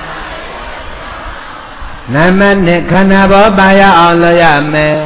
နံပါတ်နှစ်ခန္ဓာပေါ်ပါရအောင်လုပ်ရမယ်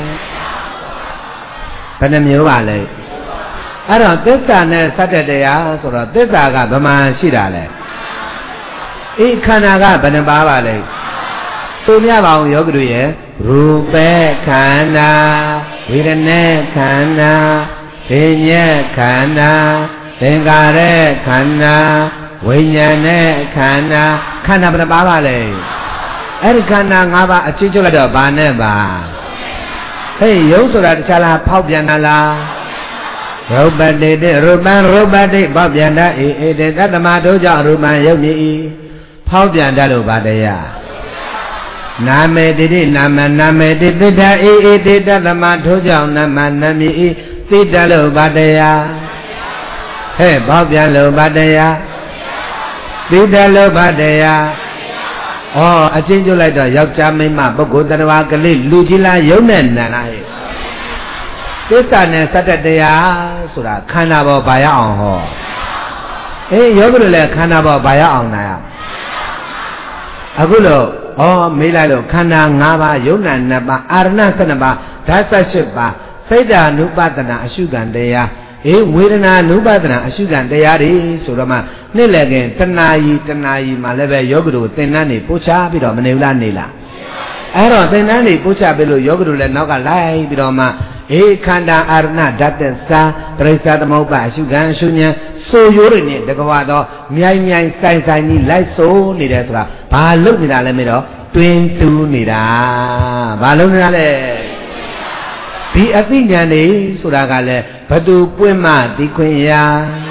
ဘယ်နှမျိုးပါလဲအဲ့တော့သစ္စာနဲ့စတဲ့တရားဆိုတော့သစ္စာကဗမာရှိတာလဲအေးခန္ဓာကဘယ်နှပါပါလဲဆိုမြပါအောင်ယောဂီတို့ရဲ့ရူပေခန္ဓာဝေဒနေခန္ဓာဒိညာခန္ဓာသင်္ခါရခန္ဓာဝိညာဉ်နဲ့ခန္ဓာခန္ဓာဘယ်နှပါပါလဲအဲ့ဒီခန္ဓာ၅ပါးအချင်းချုပ်လိုက်တော့ဘာနဲ့ပါဟေးယုံဆိုတာတခြားလားဖောက်ပြန်တာလားရုပ်ပတိတိရူပံရူပတိဖောက်ပြန်တတ်၏ဧတေတတမတို့ကြောင့်ရူပံယုတ်မြည်၏ဖောက်ပြန်တတ်လို့ဗာတရားနာမေတိတိနာမနာမေတိတိတ္တဧဧတေတတမတို့ကြောင့်နမနမြည်၏သိတတ်လို့ဗာတရားဟဲ့ဖောက်ပြန်လို့ဗာတရားသိတတ်လို့ဗာတရားဩအချင်းကျုပ်လိုက်တော့ယောက်ျားမိန်းမပုဂ္ဂိုလ်တ attva ကလေးလူကြီးလားယုံနဲ့နံလားဟဲ့သစ္စာနဲ့စတ္တတရားဆိုတာခန္ဓာပေါ်ဘာရအောင်ဟောအေးယောဂီတို့လည်းခန္ဓာပေါ်ဘာရအောင်နာရအခုလို့ဩမေးလိုက်လို့ခန္ဓာ၅ပါးယုံနာနှစ်ပါးအာရဏ၁၂ပါးဓာတ်၁၈ပါးစိတ်ဓာနုပဒနာအရှုခံတရားအေးဝေဒနာနုပဒနာအရှုခံတရားတွေဆိုတော့မှနှစ်လည်းခင်တဏှာကြီးတဏှာကြီးမှလည်းပဲယောဂီတို့သင်္นานနေပို့ချပြီးတော့မနေဘူးလားနေလားအဲ့တော့သင်္นานနေပို့ချပြီးလို့ယောဂီတို့လည်းနောက်ကလိုက်ပြီးတော့မှအေခန္ဓာအာရဏဓာတ်သက်စာပရိစ္ဆာသမုပ္ပါအရှုခံအရှုဉ္ဇဆိုရိုးတွေနဲ့တကဝတော့မြိုင်မြိုင်ဆိုင်ဆိုင်ကြီးလိုက်ဆိုနေတယ်ဆိုတာဘာလုပ်နေတာလဲမေးတော့တွင်တူးနေတာဘာလုပ်နေတာလဲဒီအသိဉာဏ်နေဆိုတာကလည်းဘသူပွင့်မှသိခွင့်ရ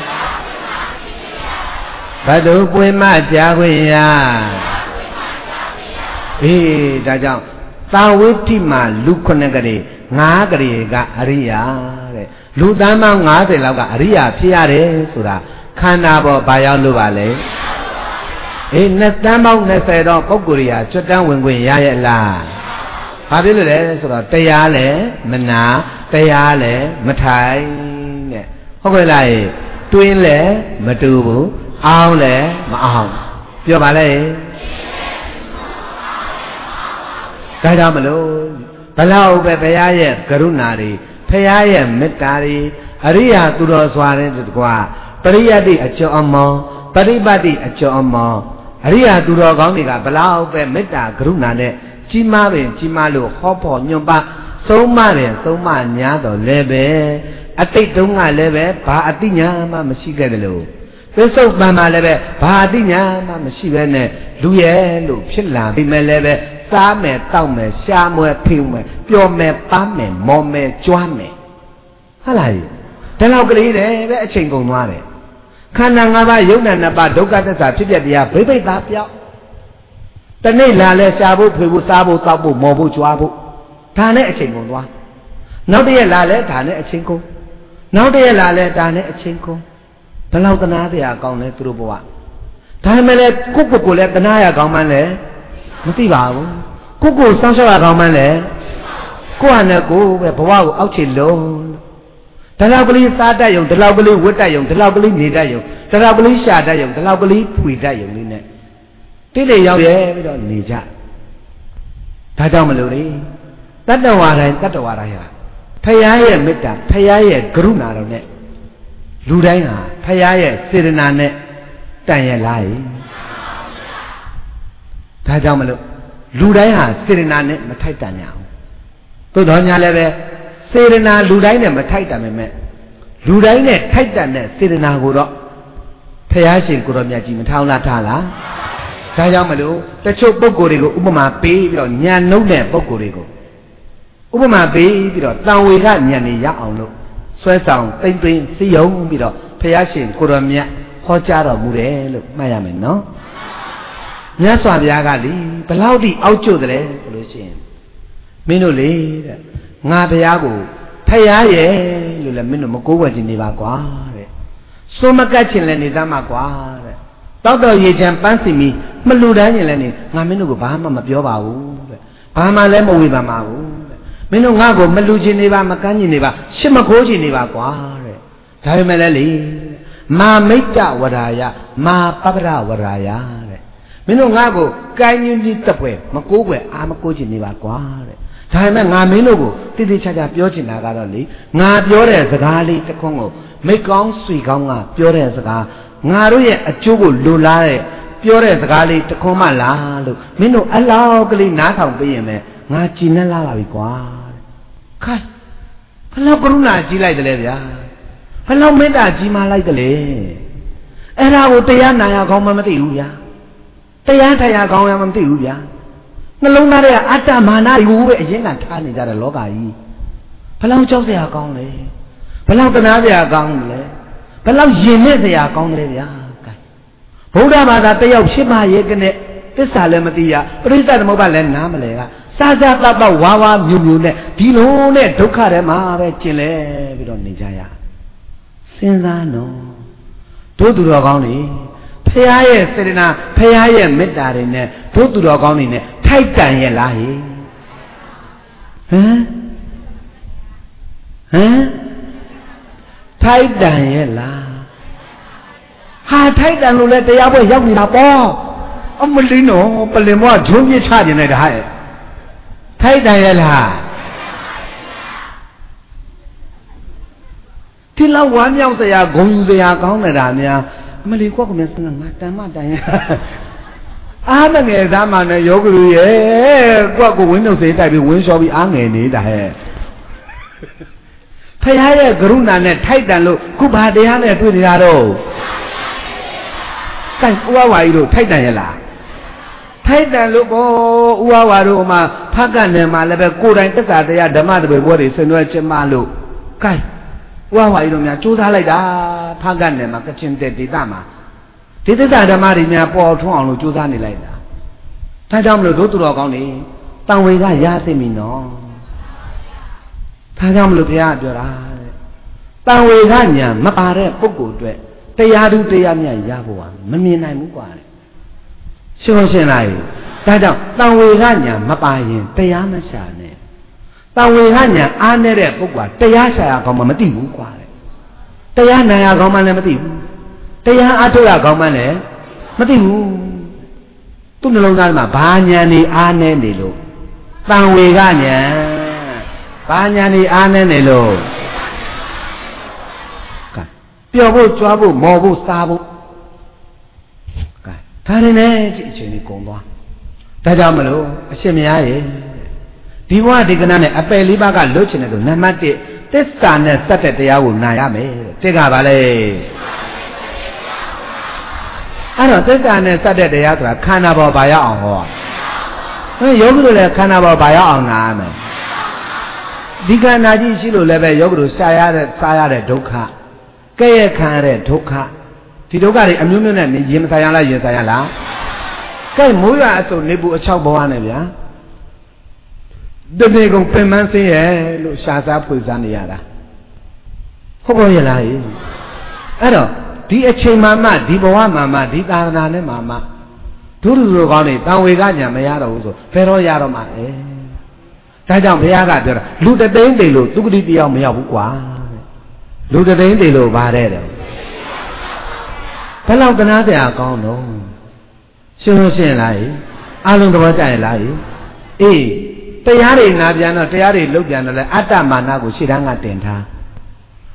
ဘသူပွင့်မှကြားခွင့်ရအေးဒါကြောင့်သာဝိတ္တိမှာလူခုနှစ်ကလေးငါးကလေးကအရိယာတဲ့လူသားပေါင်း၅၀လောက်ကအရိယာဖြစ်ရတယ်ဆိုတာခန္ဓာပေါ်ဘာရောက်လို့ပါလဲအေးနှစ်တန်းပေါင်း၂၀တော့ပုဂ္ဂိုလ်ရာကျွတ်တန်းဝင်ခွင့်ရရဲ့လားဘာဖြစ်လို့လဲဆိုတော့တရားလည်းမနာတရားလည်းမထိုင်တဲ့ဟုတ်ကဲ့လားတွင်းလည်းမတူဘူးအောင်းလည်းမအောင်ပြောပါလေဒါကြောင့်မလို့ဘလောက်ပဲဘုရားရဲ့ကရုဏာတွေဘုရားရဲ့မေတ္တာတွေအရိယာသူတော်စွာတဲ့တကွာပရိယတ္တိအကျော်အမောပရိပတ်တိအကျော်အမောအရိယာသူတော်ကောင်းတွေကဘလောက်ပဲမေတ္တာကရုဏာနဲ့ကြီးမားပင်ကြီးမားလို့ဟောဖို့ညွန့်ပသုံးမတယ်သုံးမညာတော့လည်းပဲအတိတ်တုန်းကလည်းပဲဘာအတိညာမှမရှိခဲ့တယ်လို့သစ္စုပ္ပန်မှာလည်းပဲဘာအတိညာမှမရှိပဲနဲ့လူရဲ့လို့ဖြစ်လာပြီမဲ့လည်းပဲစားမယ်တောက်မယ်ရှားမွဲဖိမယ်ပျော်မယ်ပန်းမယ်မော်မယ်ကြွားမယ်ဟုတ်လားဒီလောက်ကလေးတယ်ပဲအချိန်ကုန်သွားတယ်ခန္ဓာ၅ပါးယုံနာနှစ်ပါးဒုက္ခသစ္စာဖြစ်ပြတရားဘိသိက်သားပြောက်တနေ့လာလဲရှားဖို့ဖွေဖို့စားဖို့တောက်ဖို့မော်ဖို့ကြွားဖို့ဒါနဲ့အချိန်ကုန်သွားနောက်တရက်လာလဲဒါနဲ့အချိန်ကုန်နောက်တရက်လာလဲဒါနဲ့အချိန်ကုန်ဘယ်လောက်တနာတရားကောင်းလဲသူတို့ဘဝဒါမှလည်းကိုယ့်ကိုယ်ကိုလည်းတနာရကောင်းမှန်းလဲမသိပါဘူးကိုယ့်ကိုယ်စောင့်ရှောက်ရကောင်းမှန်းလဲကိုယ့်ဟာနဲ့ကိုယ်ပဲဘဝကိုအောက်ခြေလုံးဒီလောက်ကလေးစားတတ်ယုံဒီလောက်ကလေးဝတ်တတ်ယုံဒီလောက်ကလေးနေတတ်ယုံဒီလောက်ကလေးရှာတတ်ယုံဒီလောက်ကလေးဖွေတတ်ယုံလေးနဲ့တိတိရောက်ရဲပြီးတော့နေကြဒါကြောင့်မလို့လေတတ္တဝါတိုင်းတတ္တဝါတိုင်းဟာဖရာရဲ့မေတ္တာဖရာရဲ့ကရုဏာတော်နဲ့လူတိုင်းဟာဖရာရဲ့စေတနာနဲ့တန်ရဲ့လားဒါကြောင့်မလို့လူတိုင်းဟာစေတနာနဲ့မထိုက်တန်ကြအောင်သို့တော်ညာလည်းပဲစေတနာလူတိုင်းနဲ့မထိုက်တန်ပေမဲ့လူတိုင်းနဲ့ထိုက်တန်တဲ့စေတနာကိုတော့ဖရာရှင်ကိုရောမြတ်ကြီးမထောင်းလားထားလားဒါကြောင့်မလို့တချို့ပုဂ္ဂိုလ်တွေကိုဥပမာပေးပြီးတော့ညာနှုတ်တဲ့ပုဂ္ဂိုလ်တွေကိုဥပမာပေးပြီးတော့တန်ဝေကဉာဏ်နေရအောင်လို့ဆွဲဆောင်တိမ့်သိမ့်စီယုံပြီးတော့ဖရာရှင်ကိုရောမြတ်ဟောကြားတော်မူတယ်လို့မှတ်ရမယ်နော်မြတ်စွာဘုရားကလေဘလောက်ထိအောက်ကျတယ်ဆိုလို့ရှိရင်မင်းတို့လေတဲ့ငါဘုရားကိုဖရာရဲ့လို့လည်းမင်းတို့မကိုးကွယ်ခြင်းနေပါကွာတဲ့စွမကတ်ခြင်းလည်းနေသားမှာကွာတဲ့တောက်တော်ရေချမ်းပန်းစီမီမလူတန်းခြင်းလည်းနေငါမင်းတို့ကိုဘာမှမပြောပါဘူးတဲ့ဘာမှလည်းမဝေဖန်ပါဘူးတဲ့မင်းတို့ငါ့ကိုမလူခြင်းနေပါမကမ်းခြင်းနေပါရှစ်မခိုးခြင်းနေပါကွာတဲ့ဒါပေမဲ့လည်းလေမာမိတ်တဝရာယမာပပ္ပရဝရာယတဲ့မင်းတို့ငါ့ကိုကိုင်းညင်းကြီးတက်ပွဲမကိုးပွဲအာမကိုးခြင်းနေပါကွာတဲ့ဒါပေမဲ့ငါမင်းတို့ကိုတိတိကျကျပြောချင်တာကတော့လေငါပြောတဲ့စကားလေးတစ်ခွန်းကိုမိတ်ကောင်းဆွေကောင်းကပြောတဲ့စကားငါတို့ရဲ့အကျိုးကိုလိုလားတဲ့ပြောတဲ့စကားလေးတစ်ခွန်းမှလားလို့မင်းတို့အလောက်ကလေးနားထောင်ပေးရင်ပဲငါကြည်နဲ့လာပါပြီကွာတဲ့ခိုင်းဘလောက်ကရုဏာကြီးလိုက်တယ်ဗျာဘလောက်မေတ္တာကြီးမှလိုက်တယ်လေအဲ့ဒါကိုတရားနာရကောင်းမှမသိဘူးဗျာတရားထရကောင်းမှမသိဘူးဗျာနှလုံးသားထဲကအတ္တမာနယူပဲအရင်ကထားနေကြတဲ့လောကကြီးဘလောက်ကြောက်စရာကောင်းလဲဘလောက်တနာစရာကောင်းလဲဘလောက်ရင်နဲ့စရာကောင်းတယ်ဗျာကဲဗုဒ္ဓဘာသာတယောက်ဖြစ်မှရဲ့ကနဲ့သစ္စာလည်းမသိရပရိစ္ဆေသမုပ္ပါလည်းနားမလဲကစာစာတတ်ဝါဝါမျိုးမျိုးနဲ့ဒီလိုနဲ့ဒုက္ခထဲမှာပဲကျင်လဲပြီးတော့နေကြရစဉ်းစားနော်တို့သူတော်ကောင်းတွေဖရာရဲ့စေတနာဖရာရဲ့မေတ္တာတွေနဲ့တို့သူတော်ကောင်းတွေနဲ့ထိုက်တန်ရဲ့လားဟိဟမ်ဟမ်ထိုက်တန်ရဲ့လားဟာထိုက်တန်လို့လဲတရားပွဲရောက်နေတာပေါ့အမလင်းတော့ပလင်မောဂျုံးပြချကျင်နေတာဟဲ့ထိုက်တန်ရဲ့လားဒီလောက်ဝမ်းမြောက်စရာဂုဏ်ယူစရာကောင်းနေတာများအမလီကွက်ကမြန်စငါတန်မတန်ရအားမငယ်သားမှနဲ့ယောဂလူရဲ့ကွက်ကိုဝင်းနှုတ်စေးတိုက်ပြီးဝင်းလျှော်ပြီးအားငယ်နေတာဟဲ့ဖရာရဲ့ကရုဏာနဲ့ထိုက်တန်လို့ခုဘာတရားနဲ့တွေ့နေတာတော့ကဲဥဝဝါကြီးတို့ထိုက်တန်ရဲ့လားထိုက်တန်လို့ဘောဥဝဝါတို့မှဖက်ကနေမှလည်းပဲကိုယ်တိုင်တစ္ဆာတရားဓမ္မတပေဘောတွေဆင်နွှဲခြင်းမလို့ကဲဥဝဝါကြီးတို့များကြိုးစားလိုက်တာဖက်ကနေမှကချင်တဲ့ဒေသမှာဒီသစ္စာဓမ္မတွေများပေါ်ထွန်းအောင်လို့ကြိုးစားနေလိုက်တာဒါကြောင့်မလို့တို့သူတော်ကောင်းနေတန်ဝေကရသိပြီနော်ဒါကြောင့်မလို့ဘုရားပြောတာတဲ့တန်ဝေကညာမပါတဲ့ပုဂ္ဂိုလ်အတွက်တရားသူတရားမြတ်ရဖို့ဟာမမြင်နိုင်ဘူးကွာတဲ့ရှင်းရှင်းလားဒါကြောင့်တန်ဝေကညာမပါရင်တရားမရှာနဲ့တန်ဝေကညာအားနေတဲ့ပုဂ္ဂိုလ်ကတရားရှာရကောင်းမှမသိဘူးကွာတဲ့တရားနာရကောင်းမှလည်းမသိဘူးတရားအားထုတ်ရကောင်းမှလည်းမသိဘူးသူ့နှလုံးသားမှာဘာညာနေအားနေနေလို့တန်ဝေကညာဘာညာနေအားနေနေလို့ကဲပျော်ဖို့ကြွားဖို့မော်ဖို့စားဖို့ကဲဒါနေနဲ့ဒီအချိန်လေးကုန်သွားဒါကြောင့်မလို့အရှင်မယားရေဒီဘဝဒီကနေ့နဲ့အပယ်လေးပါးကလွတ်ချင်တယ်လို့နံပါတ်တစ်သစ္စာနဲ့စက်တဲ့တရားကိုနာရမယ်တဲ့ကပါလေအဲ့တော့သစ္စာနဲ့စက်တဲ့တရားဆိုတာခန္ဓာပေါ်ဘာရောက်အောင်ဟောဟဲ့ယောဂီတို့လည်းခန္ဓာပေါ်ဘာရောက်အောင်နာရမယ်ဒီခန္ဓာကြီးရှိလို့လည်းပဲယောဂီတို့ရှာရတဲ့စားရတဲ့ဒုက္ခကဲ့ရဲ့ခံရတဲ့ဒုက္ခဒီဒုက္ခတွေအမျိုးမျိုးနဲ့ရင်မဆိုင်ရလားရင်ဆိုင်ရလားကဲမိုးရွာအစုံနေပူအချောက်ဘဝနဲ့ဗျာတနေ့ကုန်ပင်မဆင်းရဲ့လို့ရှာစားဖွေစားနေရတာဟုတ်ပါရဲ့လားအဲ့တော့ဒီအချိန်မှမှဒီဘဝမှမှဒီသာသနာနဲ့မှမှဒုလူတို့ကောင်းနေတန်ဝေကညာမရတော့ဘူးဆိုဘယ်တော့ရတော့မှလဲဒါကြောင့်ဘုရားကပြောတာလူတသိန်းတေလို့သူကတိတရားမရောက်ဘူးကွာလူတသိန်းတေလို့ဗါတဲ့တယ်ဘယ်လောက်တနာတရားကောင်းတော့ရှင်းရှင်းလားအလုံးသဘောကျရဲ့လားအေးတရားတွေနာပြန်တော့တရားတွေလုတ်ပြန်တော့လဲအတ္တမာနကိုရှေ့တန်းကတင်ထား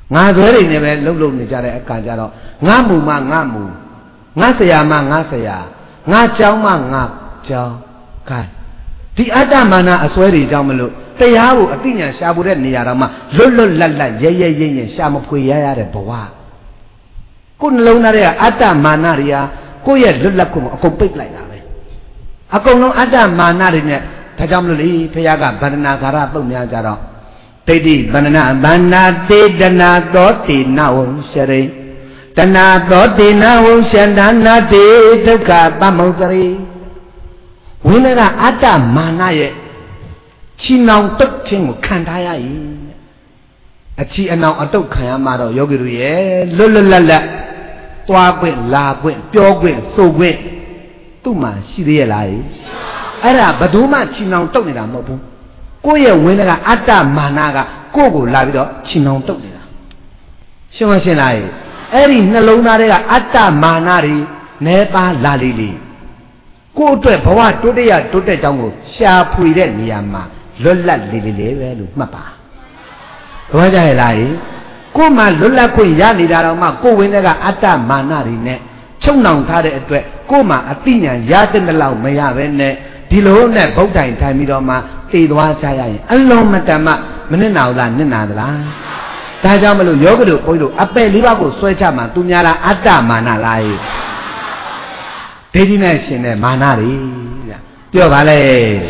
ngã rồi đi này về lâu lâu này ra đây cả ra đó ngã mù mà ngã mù ngã sẻ mà ngã sẻ ngã cháu mà ngã cháu cái thì ada mana asoi đi cháu mà luôn tây hà bộ tí nhà sa bộ đấy nhà đó mà lôi lôi lăn lăn dây dây dây dây sa một quỳ ya ya đấy bỏ qua con lâu na đấy ada mana đấy à cô ye lôi lăn cũng cũng bích lại là vậy à con nó ada mana đấy nè thay cháu mà luôn phải ya cả banana gara tông nhà ra đó tây đi banana banana tây dana đó tây nào seri dana đó tây nào seri dana tây tất cả ba mâu seri vì này là ada mana ye chi nào tức thiên một khăn thái ấy, à chi anh nào ở đâu khăn mà đâu yogi rồi ye, lơ lơ lơ lơ, toa quyện la quyện, tiêu quyện, sâu quyện, tu mà xí đi lại, ấy là bắt đầu mà chi nào tức này là một bu, cô ye vì này là ada mana cả, cô cô lại đó chi nào tức này là, xem mà xem lại, ấy đi nó lâu na đấy là ada mana đi, nè ba la li li, cô tuổi bảoว่าตัวเดียวตัวเดียวจังကိုရှာဖွေတဲ့နေရာမှာလွတ်လပ်လေးလေးလေးပဲလို့မှတ်ပါဘာကြရလားကိုမှလွတ်လပ်ခွင့်ရနေတာတော့မှကိုဝင်တဲ့ကအတ္တမာနတွေနဲ့ချုပ်နှောင်ထားတဲ့အတွက်ကိုမှအသိဉာဏ်ရတဲ့လောက်မရပဲနဲ့ဒီလိုနဲ့ဗုဒ္ဓံထိုင်ပြီးတော့မှတည်သွားကြရရင်အလုံးမတမမနစ်နာဘူးလားနစ်နာသလားဒါကြောင့်မလို့ယောဂတို့ဘုန်းကြီးတို့အပယ်လေးပါးကိုဆွဲချမှာသူများလားအတ္တမာနလားဒိဋ္ဌိနဲ့ရှင်တဲ့မာနတွေပြောပါလေ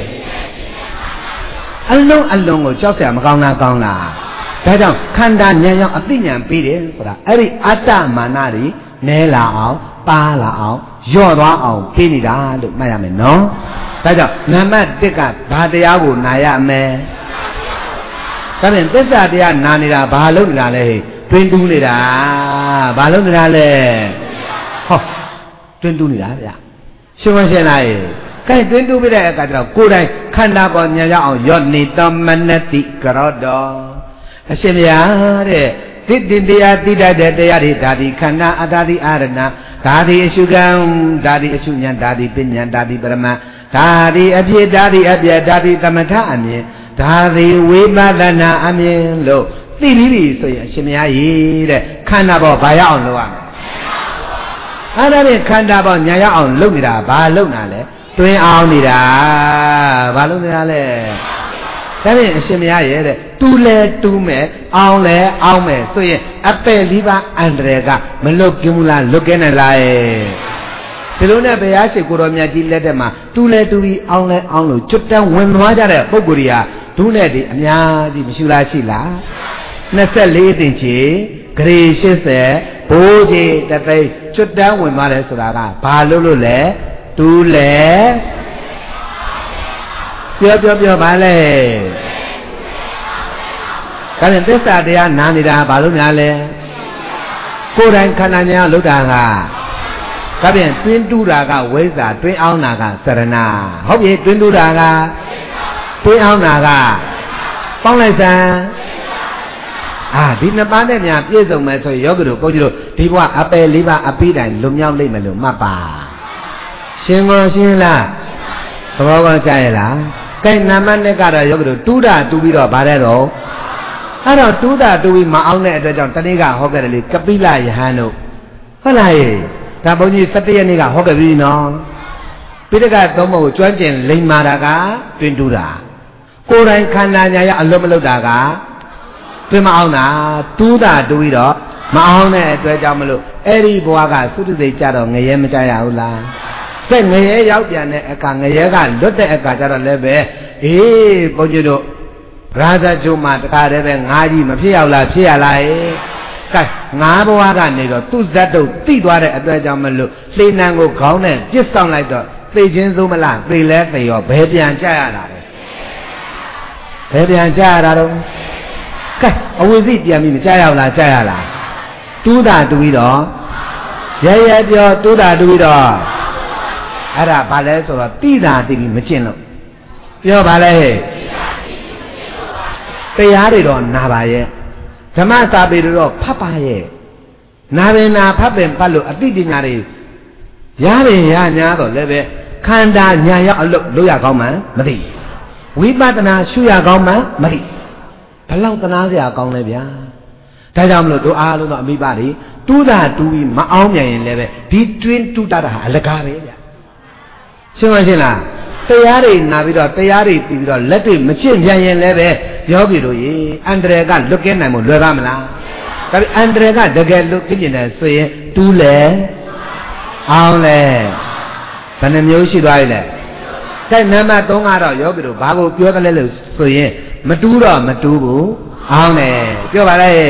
အလုံးအလုံးကိုကြောက်เสียမကောင်းလားကောင်းလားဒါကြောင့်ခန္ဓာဉာဏ်ရောက်အသိဉာဏ်ပြီးတယ်ဆိုတာအဲ့ဒီအတ္တမာနတွေနဲလာအောင်ပါလာအောင်ညော့သွားအောင်ပြီးနေတာလို့မှတ်ရမယ်နော်ဒါကြောင့်နံပါတ်တစ်ကဘာတရားကိုနာရမယ်ဒါဖြင့်သစ္စာတရားနာနေတာဘာလို့နေတာလဲတွင်တူးနေတာဘာလို့နေတာလဲဟောတွင်တူးနေတာဗျရှင်းမရှင်းလားကဲတွင်တူးပြတဲ့အခါကျတော့ကိုယ်တိုင်ခန္ဓာပေါ်ညာရအောင်ယောနိတမနတိကရောတော်အရှင်မြတ်တဲ့တိတိတရားတိတတ်တဲ့တရားတွေဓာတိခန္ဓာအတ္တတိအာရဏဓာတိအရှုကံဓာတိအရှုဉာဏ်ဓာတိပညာဓာတိပရမဓာတိအဖြစ်ဓာတိအပြည့်ဓာတိသမထအမြင်ဓာတိဝိပဿနာအမြင်လို့သိပြီးပြီဆိုရင်အရှင်မြတ်ကြီးတဲ့ခန္ဓာပေါ်ဘာရအောင်လုပ်ရမလဲအဲ့ဒါနဲ့ခန္ဓာပေါ်ညာရအောင်လုပ်နေတာဘာလုပ်တာလဲတွင်အောင်နေတာဘာလုပ်နေတာလဲဒါဖြင့်အရှင်မရရဲ့တဲ့တူလဲတူးမယ်အောင်လဲအောင်မယ်ဆိုရင်အပယ်လေးပါအန္တရာယ်ကမလွတ်ကင်းဘူးလားလွတ်ကင်းနိုင်လားဒီလိုနဲ့ဘုရားရှိခိုးတော်မြတ်ကြီးလက်ထက်မှာတူလဲတူပြီးအောင်လဲအောင်လို့ကျွတ်တန်းဝင်သွားကြတဲ့ပုဂ္ဂိုလ်တွေကဒုနဲ့ဒီအများကြီးမရှိလားရှိလားနှစ်ဆယ့်လေးတင်ချီဂရေရှစ်ဆယ်ဘိုးကြီးတသိန်းကျွတ်တန်းဝင်သွားတယ်ဆိုတာကဘာလို့လို့လဲတူလဲပြောပြောပြောပါလေဒါနဲ့သစ္စာတရားနာနေတာဘာလို့များလဲကိုယ်တိုင်ခန္ဓာညာလောက်တာကဒါပြန်တွင်းတူးတာကဝိဇ္ဇာတွင်းအောင်တာကစရဏဟုတ်ပြီတွင်းတူးတာကတွင်းအောင်တာကပေါင်းလိုက်စမ်းအာဒီနှစ်ပါးနဲ့များပြည့်စုံမယ်ဆိုရင်ယောဂီတို့ဘုန်းကြီးတို့ဒီဘဝအပယ်လေးပါအပိတိုင်လွတ်မြောက်လိမ့်မယ်လို့မှတ်ပါရှင်းကောရှင်းလားသဘောကောကြားရလားကဲနံပါတ်နှစ်ကတော့ယောဂီတို့တူးတာတူးပြီးတော့ဗါတဲ့တော့အဲ့တော့တူးတာတူးပြီးမအောင်တဲ့အတွက်ကြောင့်တနေ့ကဟောခဲ့တယ်လေကပိလယဟန်တို့ဟုတ်လားရေဒါဘုန်းကြီး၁၁ရက်နေ့ကဟောခဲ့ပြီနော်ပိဋကသုံးပုံကိုကျွမ်းကျင်လိမ္မာတာကတွင်တူးတာကိုယ်တိုင်ခန္ဓာညာရအလွတ်မလွတ်တာကတွင်မအောင်တာတူးတာတူးပြီးတော့မအောင်တဲ့အတွက်ကြောင့်မလို့အဲ့ဒီဘဝကသုတ္တိကြတော့ငရဲမကြရဘူးလားကဲငရဲရောက်ပြန်တဲ့အခါငရဲကလွတ်တဲ့အခါကျတော့လည်းပဲအေးဘုန်းကြီးတို့ဗရာဇကျုံမှာတခါတည်းပဲငါးကြီးမဖြစ်ရောက်လားဖြစ်ရလားကဲငါးဘဝကနေတော့သူ့ဇတ်တို့တိသွားတဲ့အတွက်ကြောင့်မလို့လှေနံကိုခေါင်းနဲ့ပြစ်ဆောင်လိုက်တော့သိချင်းစိုးမလားသိလဲသိရောဘယ်ပြန်ကြရတာလဲဘယ်ပြန်ကြရတာတော့ကဲအဝိဇ္ဇိပြန်ပြီးမကြရဘူးလားကြရလားတူးတာတူးပြီးတော့ရရပြောတူးတာတူးပြီးတော့အဲ့ဒါဘာလဲဆိုတော့တိတာတိပြီးမကျင့်လို့ပြောပါလေတရားတွေတော့နာပါရဲ့ဓမ္မစာပေတွေတော့ဖတ်ပါရဲ့နာပင်နာဖတ်ပင်ပတ်လို့အတိပညာတွေရပင်ရညာတော့လည်းပဲခန္ဓာညာရောက်အလုပ်လုပ်ရကောင်းမှမသိဝိပဿနာရှုရကောင်းမှမသိဘလောက်တနာစရာကောင်းလဲဗျာဒါကြောင့်မလို့တို့အားလုံးတော့အမိဘတွေတူးတာတူးပြီးမအောင်မြန်ရင်လည်းပဲဒီတွင်းတူးတာဟာအလကားပဲဗျရှင်းမရှင်းလားတရားတွေနာပြီးတော့တရားတွေပြီးပြီးတော့လက်တွေမကျင့်ပြန်ရင်လည်းပဲယောဂီတို့ရေအန္တရာယ်ကလွတ်ကဲနိုင်မှုလွယ်ပါမလားဒါပေမဲ့အန္တရာယ်ကတကယ်လွတ်ကင်းနေတယ်ဆိုရင်တူးလေအောင်လေဘယ်နှမျိုးရှိသွားပြီလဲတဲ့နံပါတ်သုံးကတော့ယောဂီတို့ဘာကိုပြောတယ်လဲလို့ဆိုရင်မတူးတော့မတူးဘူးအောင်တယ်ပြောပါလေ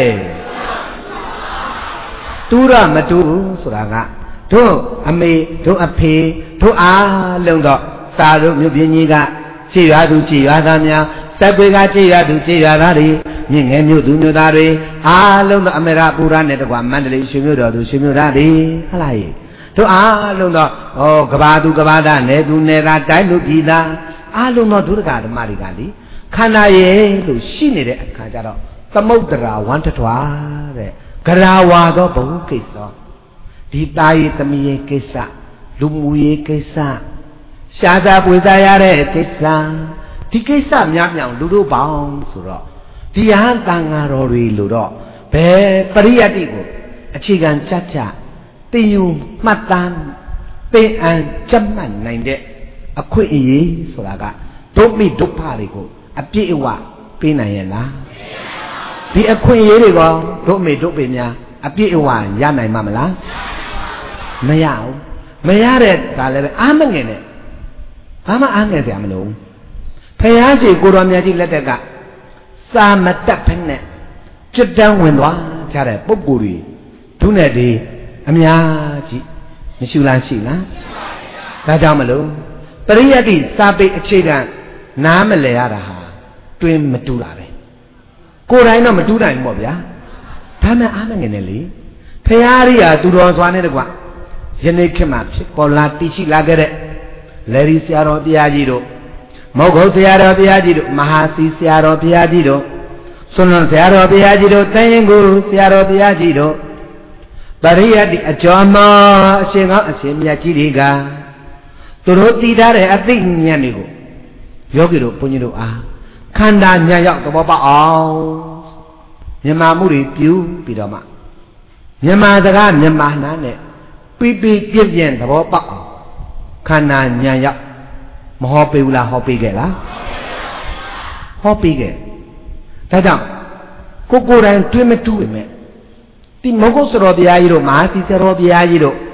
တူးတော့မတူးဘူးဆိုတာကတို့အမေတို့အဖေတို့အားလုံးတော့သာတို့မြို့ပြင်းကြီးကခြေရွာသူခြေရွာသားများစက်ပွေကခြေရွာသူခြေရွာသားတွေမြင့်ငယ်မြို့သူမြို့သားတွေအားလုံးတော့အမေရပူရနဲ့တကွာမန္တလေးရွှေမြို့တော်သူရွှေမြို့သားတွေဟလားရေတို့အားလုံးတော့ဩကဘာသူကဘာသားနယ်သူနယ်သားတိုင်းသူပြည်သားအားလုံးတော့ဒုရကဓမ္မတွေကလေခန္ဓာရဲ့လို့ရှိနေတဲ့အခါကျတော့သမုဒ္ဒရာဝန္တထွာတဲ့ဂရာဝါသောဘဟုကိစ္စဒီတာယသမီးရဲ့ကိစ္စလူမှုရေးကိစ္စရှားသာပွေစားရတဲ့ကိစ္စဒီကိစ္စများမြောင်လူတို့ပေါင်းဆိုတော့ဒီယဟန်တန်ဃာတော်တွေလို့တော့ဘယ်ပရိယတ္တိကိုအခြေခံချချသိယူမှတ်တမ်းသိအံကြက်မှတ်နိုင်တဲ့အခွင့်အရေးဆိုတာကဒုမိဒုက္ခတွေကိုအပြည့်အဝပေးနိုင်ရဲ့လားဒီအခွင့်အရေးတွေကဒုမိဒုက္ခများအပြည့်အဝရနိုင်မှာမလားမရဘူးမရတဲ့ဒါလည်းပဲအားမငယ်နဲ့ဘာမှအားငယ်စရာမလိုဘူးဖယားရှိကိုတော်မြတ်ကြီးလက်ထက်ကစာမတတ်ဖက်နဲ့ကျွတ်တန်းဝင်သွားကြတဲ့ပုဂ္ဂိုလ်တွေသူနဲ့ဒီအများကြီးမရှိလားရှိလားဒါကြောင့်မလို့ပရိယတ္တိစာပေအခြေခံနားမလဲရတာဟာတွင်မတူတာပဲကိုယ်တိုင်တော့မတူနိုင်ဘူးပေါ့ဗျာဒါမှအားမငယ်နဲ့လေဖယားရိယာသူတော်စွာနဲ့တကွယနေ့ခေတ်မှာဖြစ်ပေါ်လာတည်ရှိလာခဲ့တဲ့လေရီဆရာတော်ဘုရားကြီးတို့မုတ်ကုတ်ဆရာတော်ဘုရားကြီးတို့မဟာစီဆရာတော်ဘုရားကြီးတို့ဆွမ်းလွန်ဆရာတော်ဘုရားကြီးတို့တန်ရင်ကိုဆရာတော်ဘုရားကြီးတို့ပရိယတ္တိအကျော်မောအရှင်ကောင်းအရှင်မြတ်ကြီးတွေကသူတို့တည်ထားတဲ့အသိဉာဏ်တွေကိုယောဂီတို့ဘုန်းကြီးတို့အားခန္ဓာဉာဏ်ရောက်သဘောပေါက်အောင်မြန်မာမှုတွေပြုပြီးတော့မှမြန်မာစကားမြန်မာနာနဲ့ပြီးပြီးပြည့်ပြည့်သဘောပေါက်အောင်ခန္ဓာဉာဏ်ရောက်မဟောပေးဘူးလားဟောပေးခဲ့လားဟောပေးခဲ့ဒါကြောင့်ကိုကိုယ်တိုင်တွေးမတူးပဲမဲ့ဒီမဟုတ်ဆရာတော်ဘုရားကြီးတို့မဟာစီဆရာတော်ဘုရားကြီးတို့